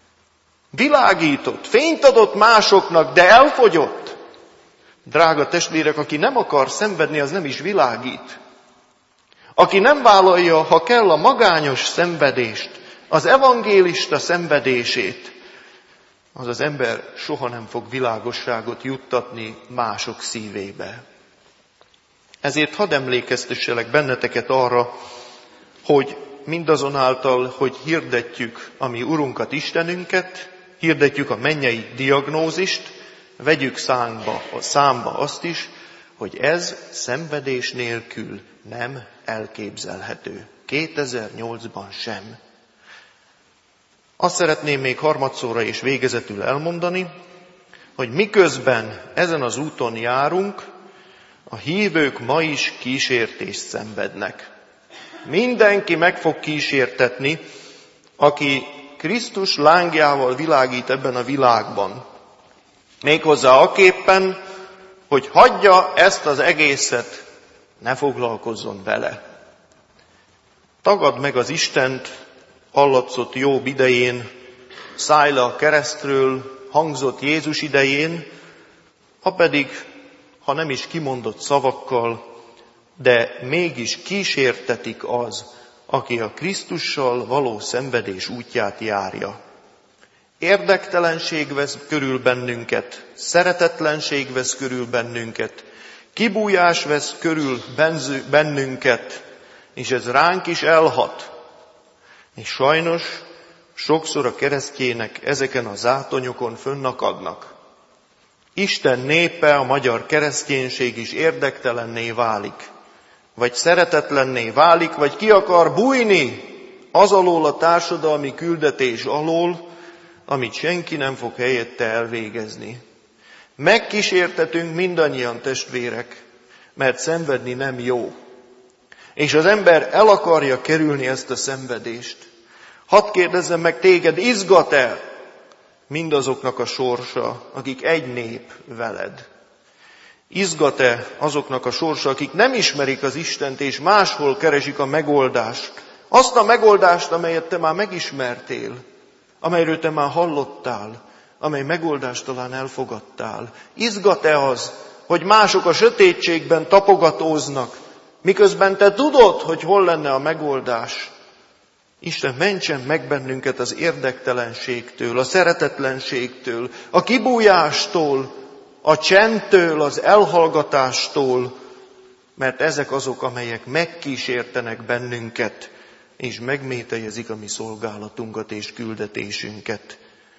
Világított, fényt adott másoknak, de elfogyott. Drága testvérek, aki nem akar szenvedni, az nem is világít. Aki nem vállalja, ha kell, a magányos szenvedést, az evangélista szenvedését, az az ember soha nem fog világosságot juttatni mások szívébe. Ezért hadd emlékeztesselek benneteket arra, hogy mindazonáltal, hogy hirdetjük a mi Urunkat, Istenünket, hirdetjük a mennyei diagnózist, vegyük számba azt is, hogy ez szenvedés nélkül nem elképzelhető. 2008-ban sem. Azt szeretném még harmadszorra és végezetül elmondani, hogy miközben ezen az úton járunk, a hívők ma is kísértést szenvednek. Mindenki meg fog kísértetni, aki Krisztus lángjával világít ebben a világban. Méghozzá aképpen, hogy hagyja ezt az egészet, ne foglalkozzon vele. Tagadd meg az Istent, hallatszott Jobb idején, szállj le a keresztről, hangzott Jézus idején, ha pedig, ha nem is kimondott szavakkal, de mégis kísértetik az, aki a Krisztussal való szenvedés útját járja. Érdektelenség vesz körül bennünket, szeretetlenség vesz körül bennünket, kibújás vesz körül bennünket, és ez ránk is elhat. És sajnos sokszor a keresztjének ezeken a zátonyokon fönnakadnak. Isten népe, a magyar kereszténység is érdektelenné válik, vagy szeretetlenné válik, vagy ki akar bújni az alól a társadalmi küldetés alól, amit senki nem fog helyette elvégezni. Megkísértetünk mindannyian, testvérek, mert szenvedni nem jó. És az ember el akarja kerülni ezt a szenvedést. Hadd kérdezzem meg téged, izgat-e mindazoknak a sorsa, akik egy nép veled? Izgat-e azoknak a sorsa, akik nem ismerik az Istent, és máshol keresik a megoldást? Azt a megoldást, amelyet te már megismertél, amelyről te már hallottál, amely megoldást talán elfogadtál. Izgat-e az, hogy mások a sötétségben tapogatóznak, miközben te tudod, hogy hol lenne a megoldás? Isten, mentsen meg bennünket az érdektelenségtől, a szeretetlenségtől, a kibújástól, a csendtől, az elhallgatástól, mert ezek azok, amelyek megkísértenek bennünket, és megmételjezik a mi szolgálatunkat és küldetésünket.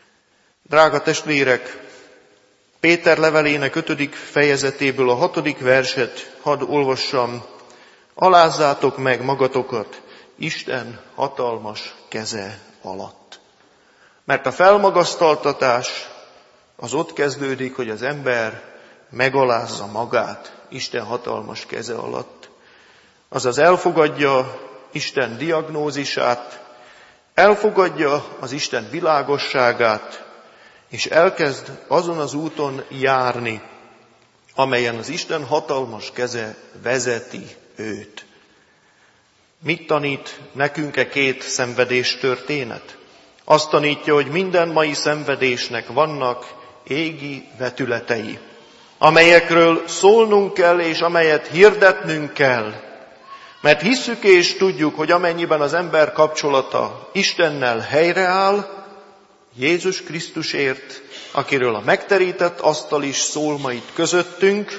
Drága testvérek, Péter levelének 5. fejezetéből a 6. verset hadd olvassam. Alázzátok meg magatokat Isten hatalmas keze alatt. Mert a felmagasztaltatás az ott kezdődik, hogy az ember megalázza magát Isten hatalmas keze alatt. Azaz elfogadja Isten diagnózisát, elfogadja az Isten világosságát, és elkezd azon az úton járni, amelyen az Isten hatalmas keze vezeti őt. Mit tanít nekünk két szenvedés történet? Azt tanítja, hogy minden mai szenvedésnek vannak égi vetületei, amelyekről szólnunk kell, és amelyet hirdetnünk kell. Mert hisszük és tudjuk, hogy amennyiben az ember kapcsolata Istennel helyreáll, Jézus Krisztusért, akiről a megterített asztal is szól ma itt közöttünk,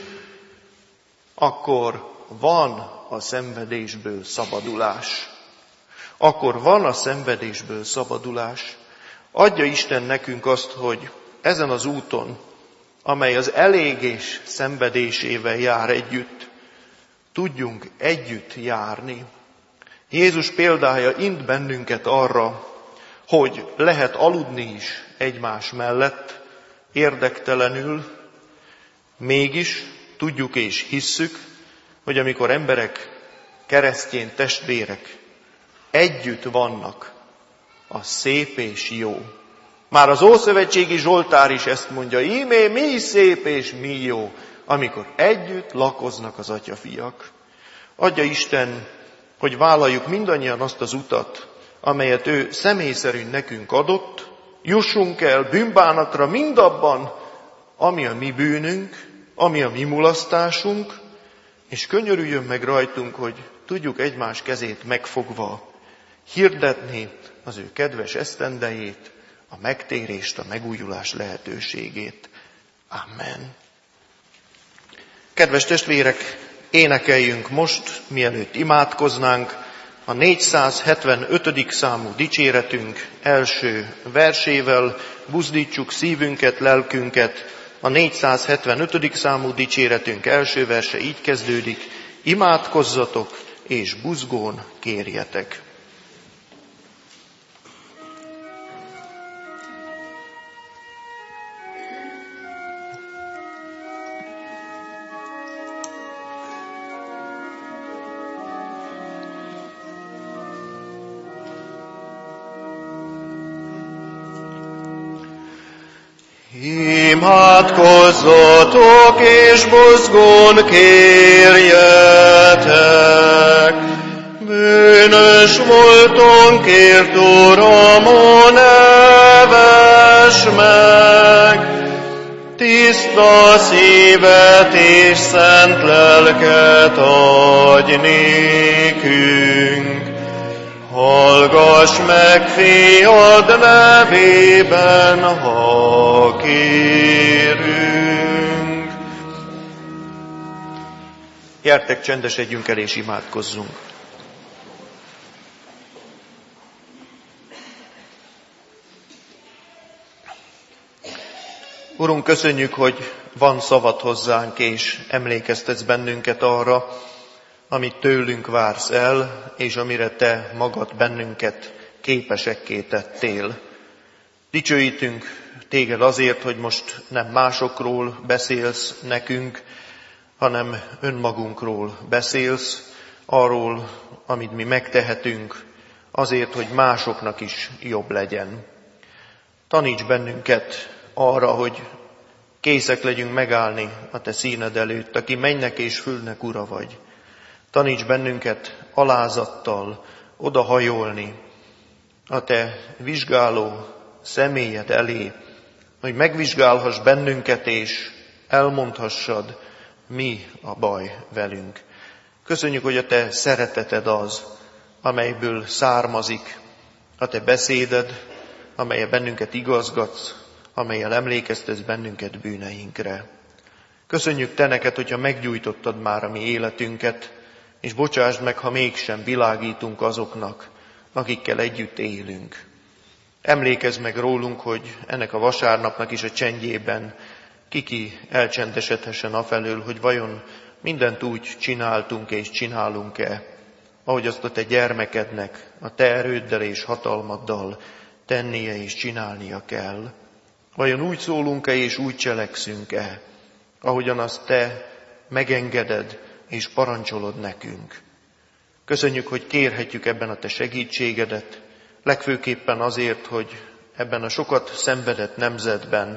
akkor van a szenvedésből szabadulás. Akkor van a szenvedésből szabadulás. Adja Isten nekünk azt, hogy ezen az úton, amely az elégés szenvedésével jár együtt, tudjunk együtt járni. Jézus példája int bennünket arra, hogy lehet aludni is egymás mellett, érdektelenül, mégis tudjuk és hisszük, hogy amikor emberek, keresztény testvérek együtt vannak, az szép és jó. Már az Ószövetségi Zsoltár is ezt mondja, íme mi szép és mi jó, amikor együtt lakoznak az atyafiak. Adja Isten, hogy vállaljuk mindannyian azt az utat, amelyet ő személy szerint nekünk adott, jussunk el bűnbánatra mindabban, ami a mi bűnünk, ami a mi mulasztásunk, és könyörüljön meg rajtunk, hogy tudjuk egymás kezét megfogva hirdetni az ő kedves esztendejét, a megtérést, a megújulás lehetőségét. Amen. Kedves testvérek, énekeljünk most, mielőtt imádkoznánk, a 475. számú dicséretünk első versével, buzdítsuk szívünket, lelkünket. A 475. számú dicséretünk első verse így kezdődik, imádkozzatok és buzgón kérjetek. Imádkozzatok és buzgón kérjetek, bűnös voltonkért, Uramon, nevess meg, tiszta szívet és szent lelket adj nékünk. Hallgass meg fiad nevében, ha kérünk. Gyertek, csendesedjünk el és imádkozzunk. Urunk, köszönjük, hogy van szavad hozzánk, és emlékeztetsz bennünket arra, amit tőlünk vársz el, és amire te magad bennünket képesekké tettél. Dicsőítünk téged azért, hogy most nem másokról beszélsz nekünk, hanem önmagunkról beszélsz, arról, amit mi megtehetünk, azért, hogy másoknak is jobb legyen. Taníts bennünket arra, hogy készek legyünk megállni a te színed előtt, aki mennynek és földnek ura vagy. Taníts bennünket alázattal odahajolni a te vizsgáló személyed elé, hogy megvizsgálhass bennünket és elmondhassad, mi a baj velünk. Köszönjük, hogy a te szereteted az, amelyből származik a te beszéded, amellyel bennünket igazgatsz, amellyel emlékeztetsz bennünket bűneinkre. Köszönjük te neked, hogyha meggyújtottad már a mi életünket, és bocsásd meg, ha mégsem világítunk azoknak, akikkel együtt élünk. Emlékezz meg rólunk, hogy ennek a vasárnapnak is a csendjében kiki elcsendesedhessen afelől, hogy vajon mindent úgy csináltunk és csinálunk-e, ahogy azt a te gyermekednek a te erőddel és hatalmaddal tennie és csinálnia kell. Vajon úgy szólunk-e és úgy cselekszünk-e, ahogyan azt te megengeded és parancsolod nekünk. Köszönjük, hogy kérhetjük ebben a te segítségedet, legfőképpen azért, hogy ebben a sokat szenvedett nemzetben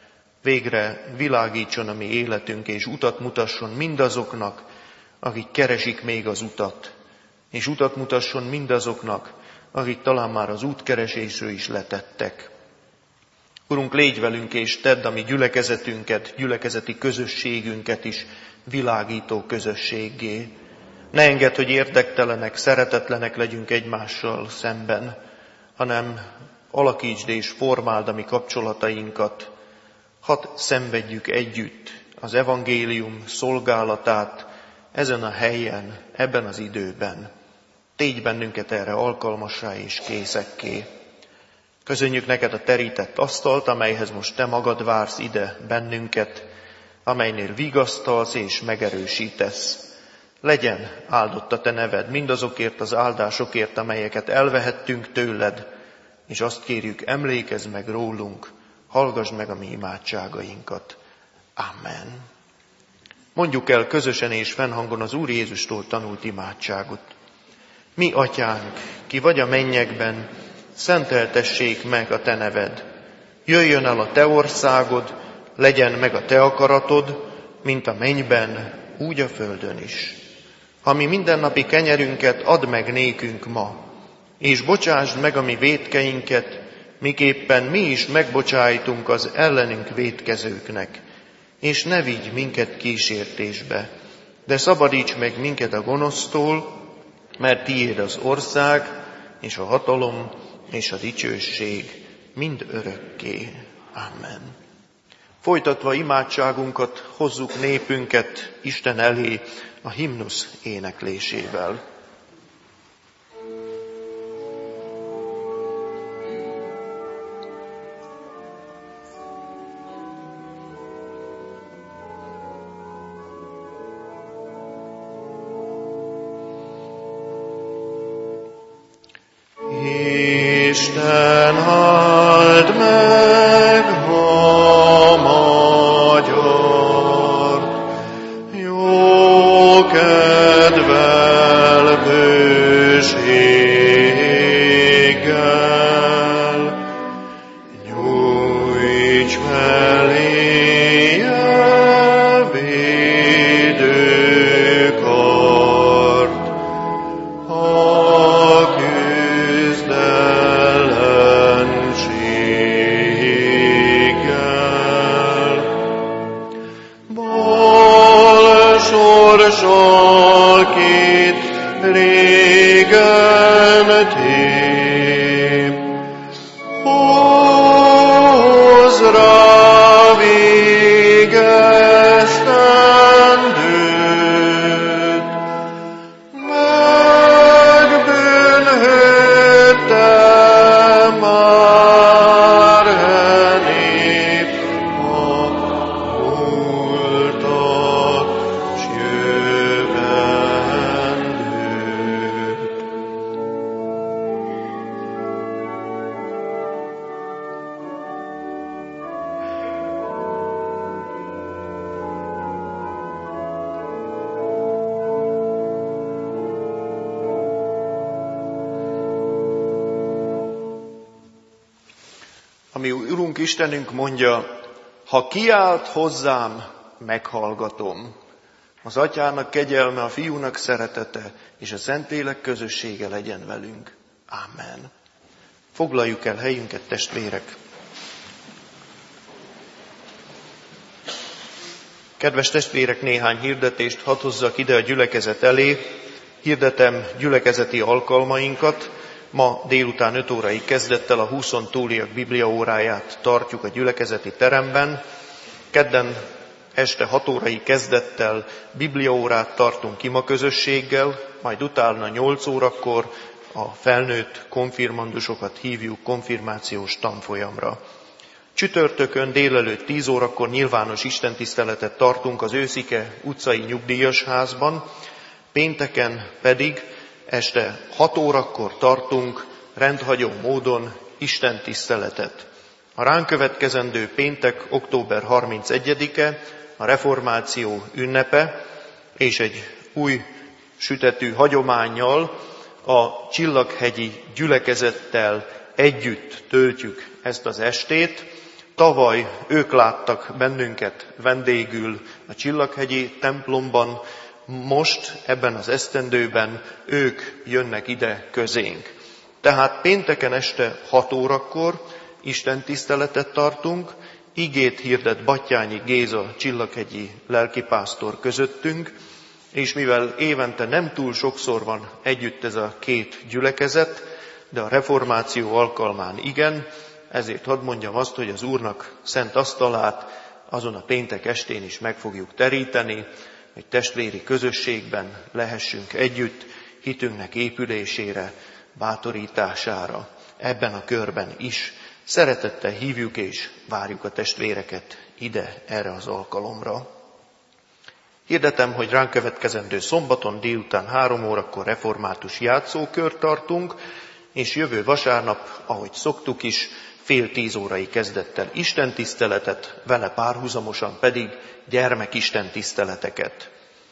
végre világítson a mi életünk, és utat mutasson mindazoknak, akik keresik még az utat, és utat mutasson mindazoknak, akik talán már az útkeresésről is letettek. Urunk, légy velünk, és tedd a mi gyülekezetünket, gyülekezeti közösségünket is világító közösséggé. Ne engedd, hogy érdektelenek, szeretetlenek legyünk egymással szemben, hanem alakítsd és formáld a mi kapcsolatainkat. Hadd szenvedjük együtt az evangélium szolgálatát ezen a helyen, ebben az időben. Tégy bennünket erre alkalmassá és készekké. Köszönjük neked a terített asztalt, amelyhez most te magad vársz ide bennünket, amelynél vigasztalsz és megerősítesz. Legyen áldott a te neved mindazokért az áldásokért, amelyeket elvehettünk tőled, és azt kérjük, emlékezz meg rólunk, hallgass meg a mi imádságainkat. Amen. Mondjuk el közösen és fennhangon az Úr Jézustól tanult imádságot. Mi atyánk, ki vagy a mennyekben, szenteltessék meg a te neved. Jöjjön el a te országod, legyen meg a te akaratod, mint a mennyben, úgy a földön is. Ha mi mindennapi kenyerünket add meg nékünk ma, és bocsásd meg a mi vétkeinket, miképpen mi is megbocsájtunk az ellenünk vétkezőknek. És ne vigy minket kísértésbe, de szabadíts meg minket a gonosztól, mert tiéd az ország, és a hatalom, és a dicsőség mind örökké. Amen. Folytatva imádságunkat, hozzuk népünket Isten elé a himnusz éneklésével. Isten áld meg a magyart, jó kedvel, bőséggel, nyújts feléje védőkart, a akit régen tép, hozz rá végeztendőt, megbűnhődte már nép a múltat, s Ami Urunk Istenünk mondja, ha kiált hozzám, meghallgatom. Az Atyának kegyelme, a Fiúnak szeretete és a Szentlélek közössége legyen velünk. Amen. Foglaljuk el helyünket, testvérek. Kedves testvérek, néhány hirdetést hadd hozzak ide a gyülekezet elé. Hirdetem gyülekezeti alkalmainkat. Ma délután 5 órai kezdettel a 20-on túliak bibliaóráját tartjuk a gyülekezeti teremben. Kedden este 6 órai kezdettel bibliaórát tartunk ima közösséggel, majd utána 8 órakor a felnőtt konfirmandusokat hívjuk konfirmációs tanfolyamra. Csütörtökön délelőtt 10 órakor nyilvános istentiszteletet tartunk az Őszike utcai nyugdíjasházban, pénteken pedig este 6 órakor tartunk rendhagyó módon istentiszteletet. A ránk következendő péntek október 31-e, a reformáció ünnepe, és egy új sütetű hagyománnyal, a Csillaghegyi gyülekezettel együtt töltjük ezt az estét. Tavaly ők láttak bennünket vendégül a Csillaghegyi templomban, most ebben az esztendőben ők jönnek ide közénk. Tehát pénteken este 6 órakor istentiszteletet tartunk, igét hirdet Battyányi Géza csillaghegyi lelkipásztor közöttünk, és mivel évente nem túl sokszor van együtt ez a két gyülekezet, de a reformáció alkalmán igen, ezért hadd mondjam azt, hogy az Úrnak szent asztalát azon a péntek estén is meg fogjuk teríteni, hogy testvéri közösségben lehessünk együtt, hitünknek épülésére, bátorítására, ebben a körben is. Szeretettel hívjuk és várjuk a testvéreket ide, erre az alkalomra. Hirdetem, hogy ránk következendő szombaton délután 3 órakor református játszókört tartunk, és jövő vasárnap, ahogy szoktuk is, 9:30 órai kezdettel istentiszteletet, vele párhuzamosan pedig gyermekistentiszteleteket.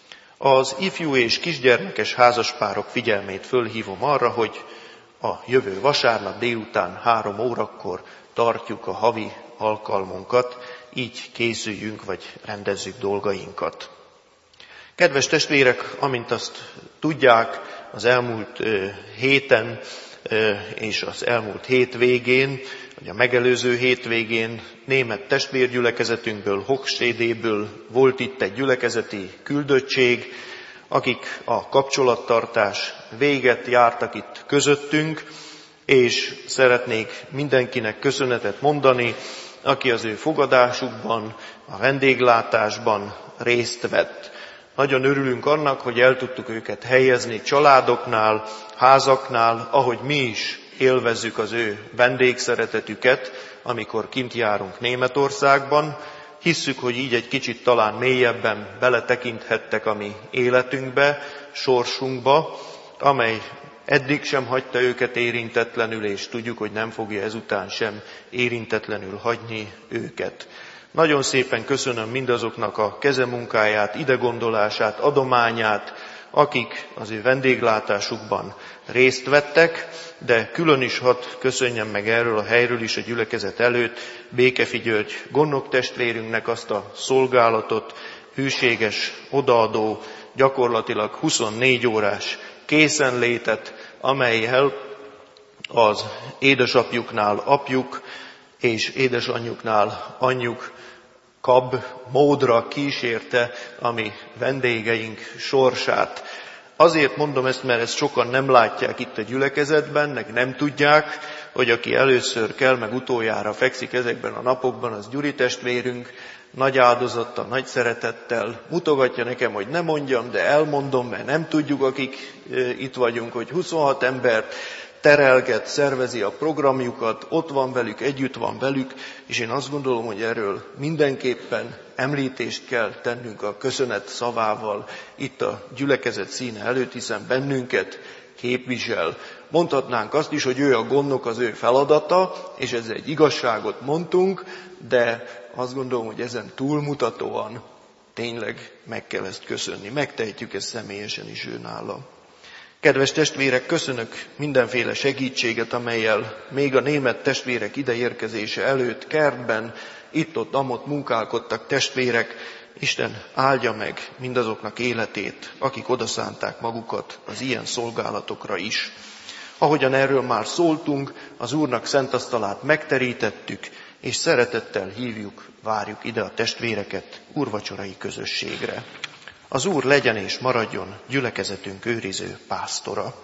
Az ifjú és kisgyermekes házaspárok figyelmét fölhívom arra, hogy a jövő vasárnap délután 3 órakor tartjuk a havi alkalmunkat, így készüljünk vagy rendezzük dolgainkat. Kedves testvérek, amint azt tudják, az elmúlt héten és az elmúlt hétvégén, vagy a megelőző hétvégén német testvérgyülekezetünkből, Hochstedéből volt itt egy gyülekezeti küldöttség, akik a kapcsolattartás véget jártak itt közöttünk, és szeretnék mindenkinek köszönetet mondani, aki az ő fogadásukban, a vendéglátásban részt vett. Nagyon örülünk annak, hogy el tudtuk őket helyezni családoknál, házaknál, ahogy mi is élvezzük az ő vendégszeretetüket, amikor kint járunk Németországban. Hisszük, hogy így egy kicsit talán mélyebben beletekinthettek a mi életünkbe, sorsunkba, amely eddig sem hagyta őket érintetlenül, és tudjuk, hogy nem fogja ezután sem érintetlenül hagyni őket. Nagyon szépen köszönöm mindazoknak a kezemunkáját, idegondolását, adományát, akik az ő vendéglátásukban részt vettek, de külön is hadd köszönjem meg erről a helyről is a gyülekezet előtt Békefi György gondnok testvérünknek azt a szolgálatot, hűséges, odaadó, gyakorlatilag 24 órás készenlétet, amellyel az édesapjuknál apjuk és édesanyjuknál anyjuk módra kísérte a mi vendégeink sorsát. Azért mondom ezt, mert ezt sokan nem látják itt a gyülekezetben, meg nem tudják, hogy aki először kell, meg utoljára fekszik ezekben a napokban, az Gyuri testvérünk, nagy áldozattal, nagy szeretettel mutogatja nekem, hogy ne mondjam, de elmondom, mert nem tudjuk, akik itt vagyunk, hogy 26 embert terelget, szervezi a programjukat, ott van velük, együtt van velük, és én azt gondolom, hogy erről mindenképpen említést kell tennünk a köszönet szavával itt a gyülekezet színe előtt, hiszen bennünket képvisel. Mondhatnánk azt is, hogy ő a gondnok, az ő feladata, és ez egy igazságot mondtunk, de azt gondolom, hogy ezen túlmutatóan tényleg meg kell ezt köszönni. Megtehetjük ezt személyesen is őnála. Kedves testvérek, köszönök mindenféle segítséget, amellyel még a német testvérek ideérkezése előtt kertben, itt-ott, amott munkálkodtak testvérek. Isten áldja meg mindazoknak életét, akik odaszánták magukat az ilyen szolgálatokra is. Ahogyan erről már szóltunk, az Úrnak szent asztalát megterítettük, és szeretettel hívjuk, várjuk ide a testvéreket úrvacsorai közösségre. Az Úr legyen és maradjon gyülekezetünk őriző pásztora.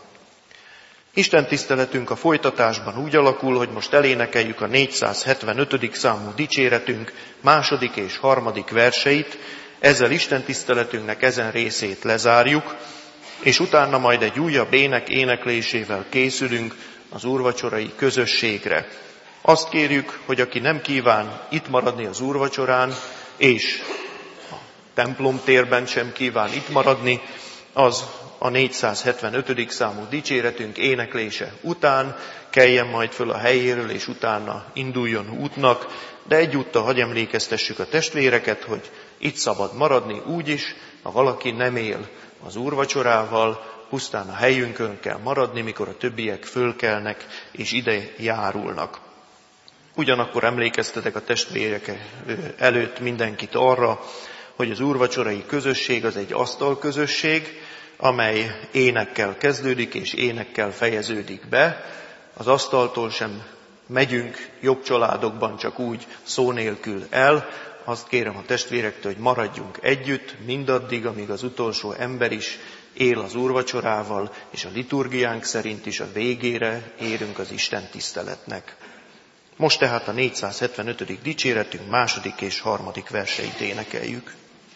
Isten tiszteletünk a folytatásban úgy alakul, hogy most elénekeljük a 475. számú dicséretünk második és harmadik verseit, ezzel Isten tiszteletünknek ezen részét lezárjuk, és utána majd egy újabb ének éneklésével készülünk az úrvacsorai közösségre. Azt kérjük, hogy aki nem kíván itt maradni az úrvacsorán, és a templomtérben sem kíván itt maradni, az a 475. számú dicséretünk éneklése után keljen majd föl a helyéről, és utána induljon útnak, de egyúttal hadd emlékeztessük a testvéreket, hogy itt szabad maradni úgyis, ha valaki nem él az úrvacsorával, pusztán a helyünkön kell maradni, mikor a többiek fölkelnek és ide járulnak. Ugyanakkor emlékeztetek a testvérek előtt mindenkit arra, hogy az úrvacsorai közösség az egy asztalközösség, amely énekkel kezdődik és énekkel fejeződik be. Az asztaltól sem megyünk jobb családokban csak úgy szó nélkül el. Azt kérem a testvérektől, hogy maradjunk együtt mindaddig, amíg az utolsó ember is él az úrvacsorával, és a liturgiánk szerint is a végére érünk az Isten tiszteletnek. Most tehát a 475. dicséretünk második és harmadik verseit énekeljük.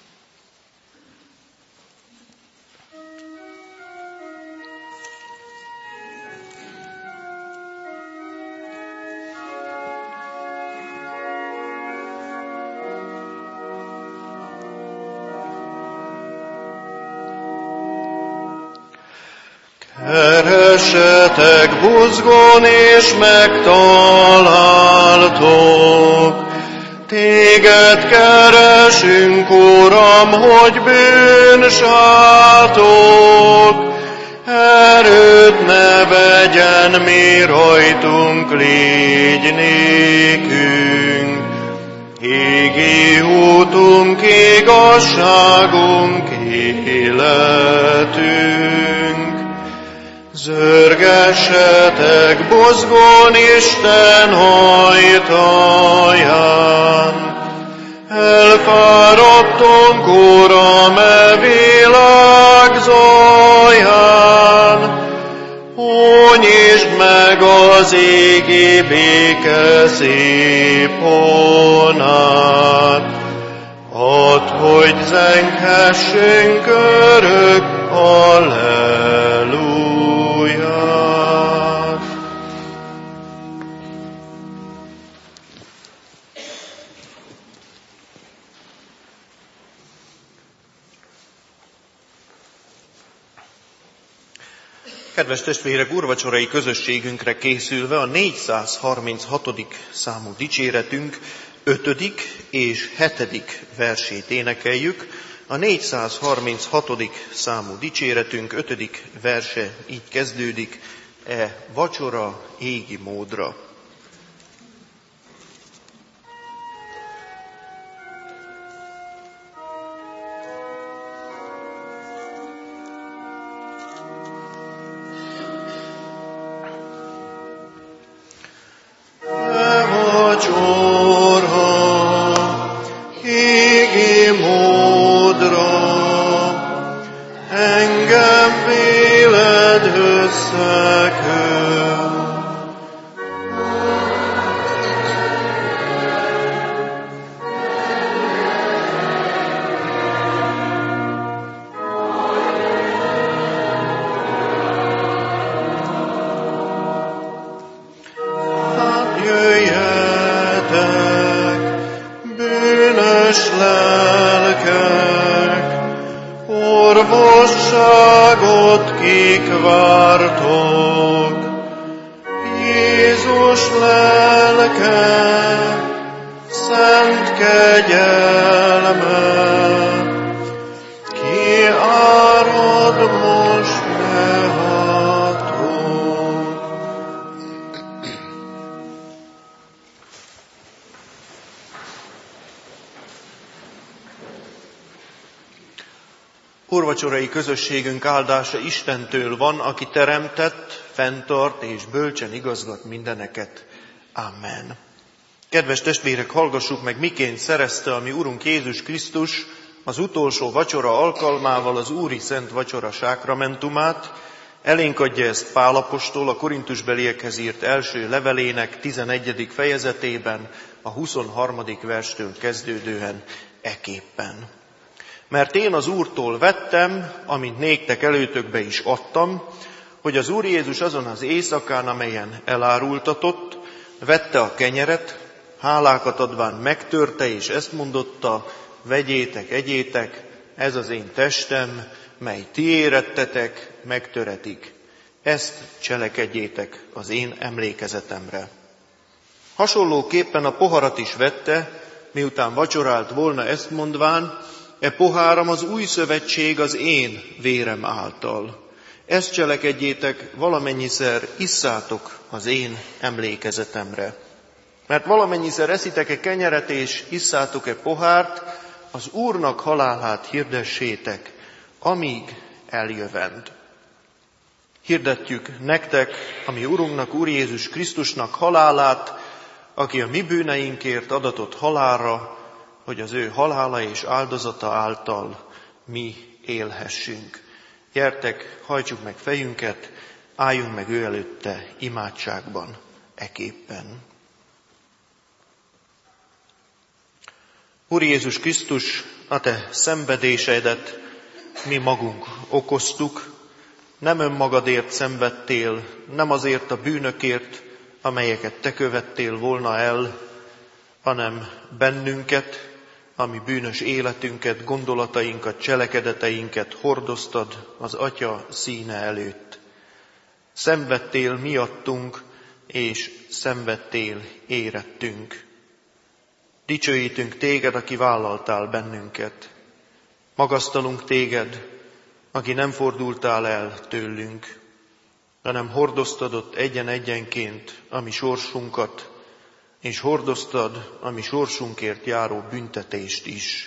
Keresetek buzgón és megtaláltok, téged keresünk, Uram, hogy bűnsátok. Erőt ne vegyen, mi rajtunk, légy nékünk. Égi útunk, igazságunk, életünk. Zörgessetek buzgón Isten ajtaján, elfáradtunk, Uram, e világ zaján. Ó, nyisd meg az égi béke szép honát, add, hogy zenghessünk örök Alleluja. Kedves testvérek, úrvacsorai közösségünkre készülve a 436. számú dicséretünk 5. és 7. versét énekeljük. A 436. számú dicséretünk 5. verse így kezdődik: E vacsora égi módra. Orvosságot kik vártok, Jézus lelke, szent kegyelme, ki árad most mehátok. Úrvacsorai közösségünk áldása Istentől van, aki teremtett, fenntart és bölcsen igazgat mindeneket. Amen. Kedves testvérek, hallgassuk meg, miként szerezte a mi Urunk Jézus Krisztus az utolsó vacsora alkalmával az Úri Szent Vacsora sákramentumát. Elénk adja ezt Pál apostol a korintusbeliekhez írt első levelének 11. fejezetében, a 23. verstől kezdődően eképpen. Mert én az Úrtól vettem, amint néktek előtökbe is adtam, hogy az Úr Jézus azon az éjszakán, amelyen elárultatott, vette a kenyeret, hálákat adván megtörte, és ezt mondotta: vegyétek, egyétek, ez az én testem, mely ti érettetek, megtöretik. Ezt cselekedjétek az én emlékezetemre. Hasonlóképpen a poharat is vette, miután vacsorált volna, ezt mondván: e poháram az új szövetség az én vérem által. Ezt cselekedjétek, valamennyiszer isszátok az én emlékezetemre. Mert valamennyiszer eszitek-e kenyeret és isszátok-e pohárt, az Úrnak halálát hirdessétek, amíg eljövend. Hirdetjük nektek, a mi Urunknak, Úr Jézus Krisztusnak halálát, aki a mi bűneinkért adatott halálra, hogy az ő halála és áldozata által mi élhessünk. Gyertek, hajtsuk meg fejünket, álljunk meg ő előtte imádságban, eképpen. Úr Jézus Krisztus, a te szenvedésedet mi magunk okoztuk, nem önmagadért szenvedtél, nem azért a bűnökért, amelyeket te követtél volna el, hanem bennünket, a mi bűnös életünket, gondolatainkat, cselekedeteinket hordoztad az Atya színe előtt. Szenvedtél miattunk, és szenvedtél érettünk. Dicsőítünk téged, aki vállaltál bennünket. Magasztalunk téged, aki nem fordultál el tőlünk, hanem hordoztad ott egyen-egyenként a mi sorsunkat, és hordoztad a mi sorsunkért járó büntetést is.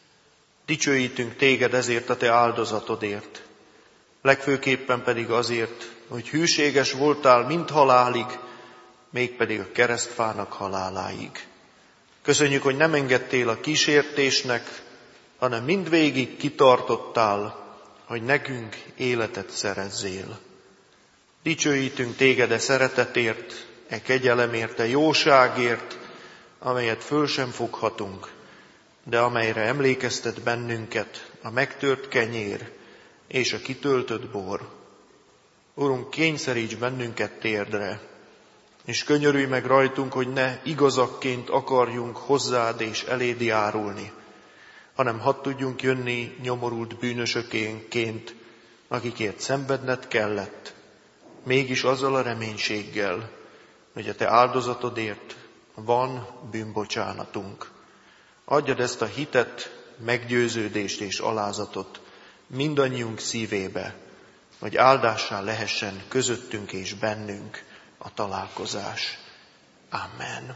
Dicsőítünk téged ezért a te áldozatodért, legfőképpen pedig azért, hogy hűséges voltál mind halálig, mégpedig a keresztfának haláláig. Köszönjük, hogy nem engedtél a kísértésnek, hanem mindvégig kitartottál, hogy nekünk életet szerezzél. Dicsőítünk téged e szeretetért, e kegyelemért, e jóságért, amelyet föl sem foghatunk, de amelyre emlékeztet bennünket a megtört kenyér és a kitöltött bor. Urunk, kényszeríts bennünket térdre, és könyörülj meg rajtunk, hogy ne igazakként akarjunk hozzád és eléd járulni, hanem hadd tudjunk jönni nyomorult bűnösökénként, akikért szenvedned kellett, mégis azzal a reménységgel, hogy a te áldozatodért van bűnbocsánatunk. Adjad ezt a hitet, meggyőződést és alázatot mindannyiunk szívébe, hogy áldássá lehessen közöttünk és bennünk a találkozás. Amen.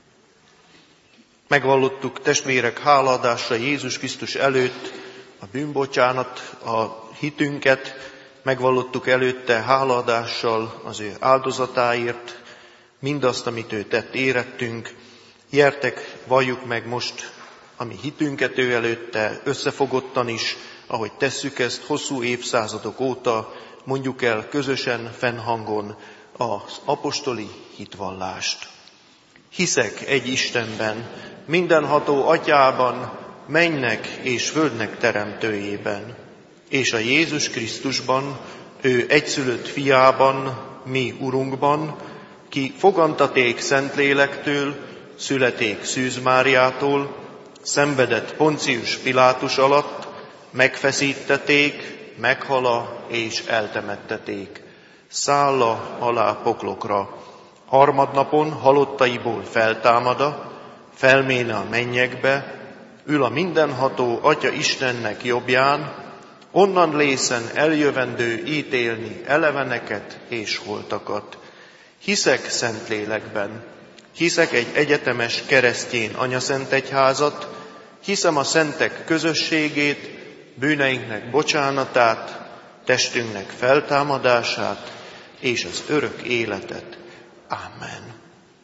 Megvallottuk, testvérek, hálaadásra Jézus Krisztus előtt a bűnbocsánat, a hitünket, megvallottuk előtte hálaadással az ő áldozatáért, mindazt, amit ő tett érettünk. Gyertek, valljuk meg most a mi hitünket ő előtte, összefogottan is, ahogy tesszük ezt hosszú évszázadok óta, mondjuk el közösen, fennhangon az apostoli hitvallást. Hiszek egy Istenben, mindenható Atyában, mennynek és földnek teremtőjében, és a Jézus Krisztusban, ő egyszülött fiában, mi Urunkban, ki fogantaték Szentlélektől, születék Szűz Máriától, szenvedett Poncius Pilátus alatt, megfeszítették, meghala és eltemetteték. Szálla alá poklokra. Harmadnapon halottaiból feltámada, felméne a mennyekbe, ül a mindenható Atya Istennek jobbján, onnan lészen eljövendő ítélni eleveneket és holtakat. Hiszek Szentlélekben, hiszek egy egyetemes keresztény anyaszentegyházat, hiszem a szentek közösségét, bűneinknek bocsánatát, testünknek feltámadását és az örök életet. Amen.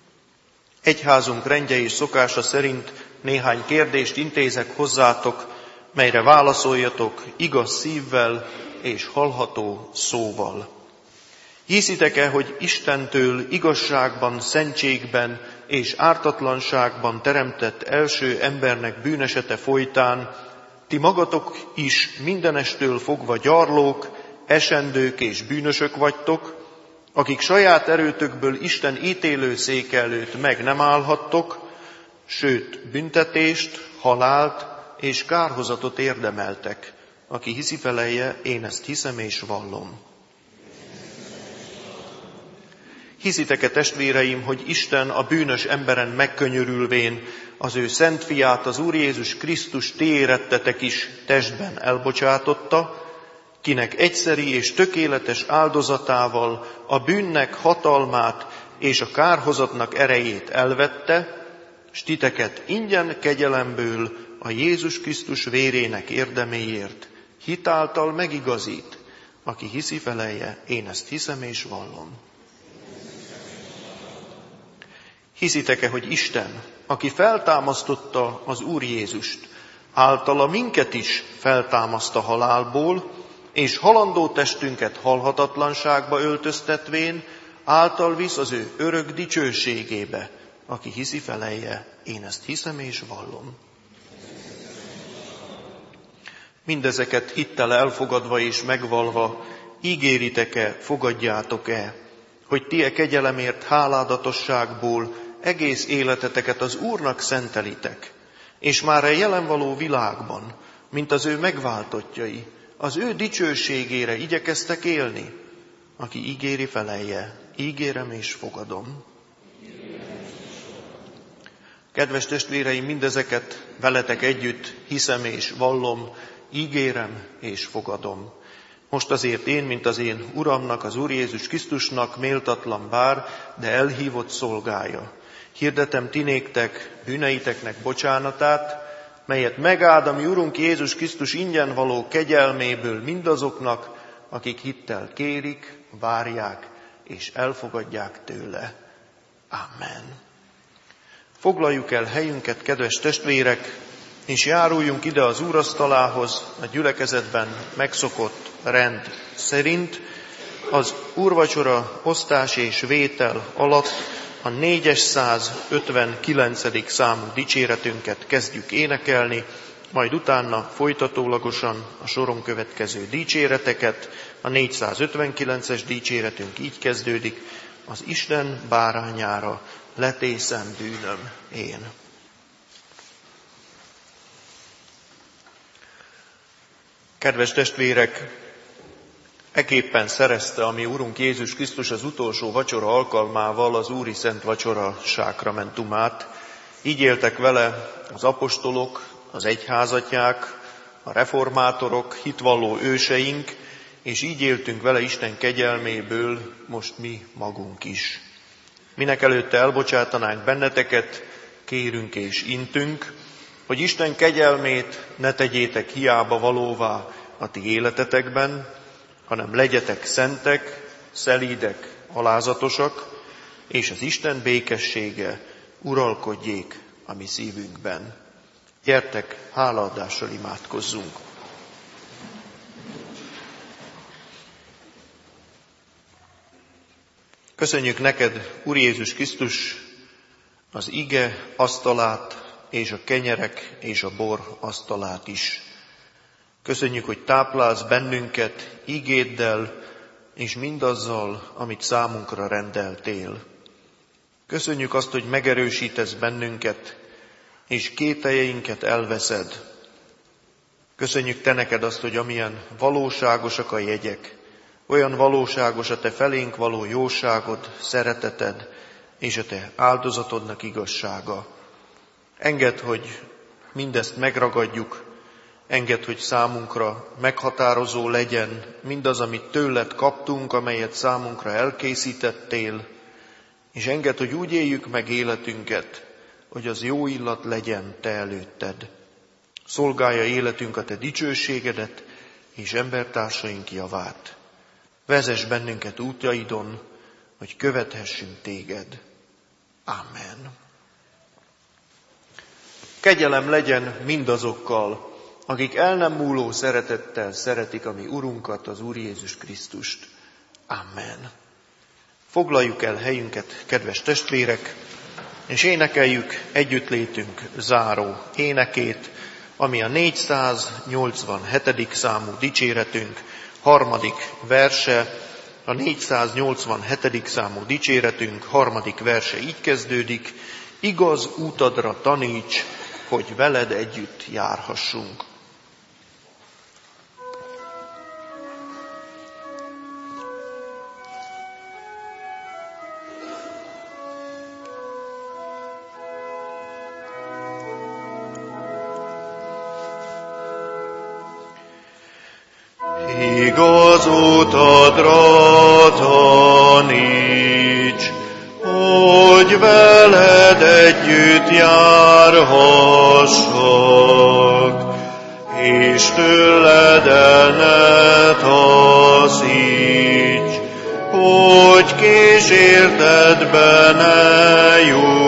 Egyházunk rendje és szokása szerint néhány kérdést intézek hozzátok, melyre válaszoljatok igaz szívvel és hallható szóval. Hiszitek-e, hogy Istentől igazságban, szentségben és ártatlanságban teremtett első embernek bűnesete folytán ti magatok is mindenestől fogva gyarlók, esendők és bűnösök vagytok, akik saját erőtökből Isten ítélőszéke előtt meg nem állhattok, sőt büntetést, halált és kárhozatot érdemeltek. Aki hiszi, felelje, én ezt hiszem és vallom. Hiszitek-e, testvéreim, hogy Isten a bűnös emberen megkönyörülvén az ő szent fiát, az Úr Jézus Krisztus ti érettetek is testben elbocsátotta, kinek egyszeri és tökéletes áldozatával a bűnnek hatalmát és a kárhozatnak erejét elvette, s titeket ingyen kegyelemből a Jézus Krisztus vérének érdeméért hitáltal megigazít. Aki hiszi, felelje, én ezt hiszem és vallom. Hiszitek-e, hogy Isten, aki feltámasztotta az Úr Jézust, általa minket is feltámaszt a halálból, és halandó testünket halhatatlanságba öltöztetvén, által visz az ő örök dicsőségébe. Aki hiszi, felelje, én ezt hiszem és vallom. Mindezeket hittel elfogadva és megvalva, ígéritek-e, fogadjátok-e, hogy ti e kegyelemért háládatosságból egész életeteket az Úrnak szentelitek, és már a jelen való világban, mint az ő megváltottjai, az ő dicsőségére igyekeztek élni. Aki ígéri, felelje, ígérem és fogadom. Kedves testvéreim, mindezeket veletek együtt hiszem és vallom, ígérem és fogadom. Most azért én, mint az én Uramnak, az Úr Jézus Krisztusnak méltatlan bár, de elhívott szolgája. Hirdetem ti néktek bűneiteknek bocsánatát, melyet megáld a mi Urunk Jézus Krisztus ingyen való kegyelméből mindazoknak, akik hittel kérik, várják és elfogadják tőle. Amen. Foglaljuk el helyünket, kedves testvérek, és járuljunk ide az úrasztalához a gyülekezetben megszokott rend szerint. Az úrvacsora osztás és vétel alatt a 459. számú dicséretünket kezdjük énekelni, majd utána folytatólagosan a soron következő dicséreteket. A 459-es dicséretünk így kezdődik: az Isten bárányára letészem bűnöm én. Kedves testvérek, eképpen szerezte a mi Urunk Jézus Krisztus az utolsó vacsora alkalmával az Úri Szent Vacsora sákramentumát. Így éltek vele az apostolok, az egyházatják, a reformátorok, hitvalló őseink, és így éltünk vele Isten kegyelméből most mi magunk is. Mindenekelőtt elbocsátanánk benneteket, kérünk és intünk, hogy Isten kegyelmét ne tegyétek hiába valóvá a ti életetekben, hanem legyetek szentek, szelídek, alázatosak, és az Isten békessége uralkodjék a mi szívünkben. Gyertek, hálaadással imádkozzunk! Köszönjük neked, Úr Jézus Krisztus, az ige asztalát, és a kenyerek és a bor asztalát is. Köszönjük, hogy táplálsz bennünket igéddel, és mindazzal, amit számunkra rendeltél. Köszönjük azt, hogy megerősítesz bennünket, és kételjeinket elveszed. Köszönjük te neked azt, hogy amilyen valóságosak a jegyek, olyan valóságos a te felénk való jóságod, szereteted, és a te áldozatodnak igazsága. Engedd, hogy mindezt megragadjuk, engedd, hogy számunkra meghatározó legyen mindaz, amit tőled kaptunk, amelyet számunkra elkészítettél, és engedd, hogy úgy éljük meg életünket, hogy az jó illat legyen te előtted. Szolgálja életünk a te dicsőségedet és embertársaink javát. Vezess bennünket útjaidon, hogy követhessünk téged. Amen. Kegyelem legyen mindazokkal, akik el nem múló szeretettel szeretik a mi Urunkat, az Úr Jézus Krisztust. Amen. Foglaljuk el helyünket, kedves testvérek, és énekeljük együttlétünk záró énekét, ami a 487. számú dicséretünk 3. verse. A 487. számú dicséretünk 3. verse így kezdődik: igaz útadra taníts, hogy veled együtt járhassunk. Igaz utadra taníts, hogy veled együtt járhasson. és tőled el ne taszíts, hogy kísértetbe ne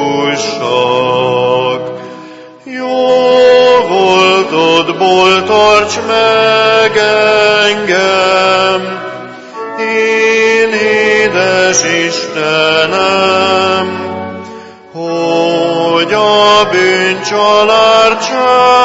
jussak. Jó voltodból tarts meg engem, én édes Istenem, hogy a bűncsalár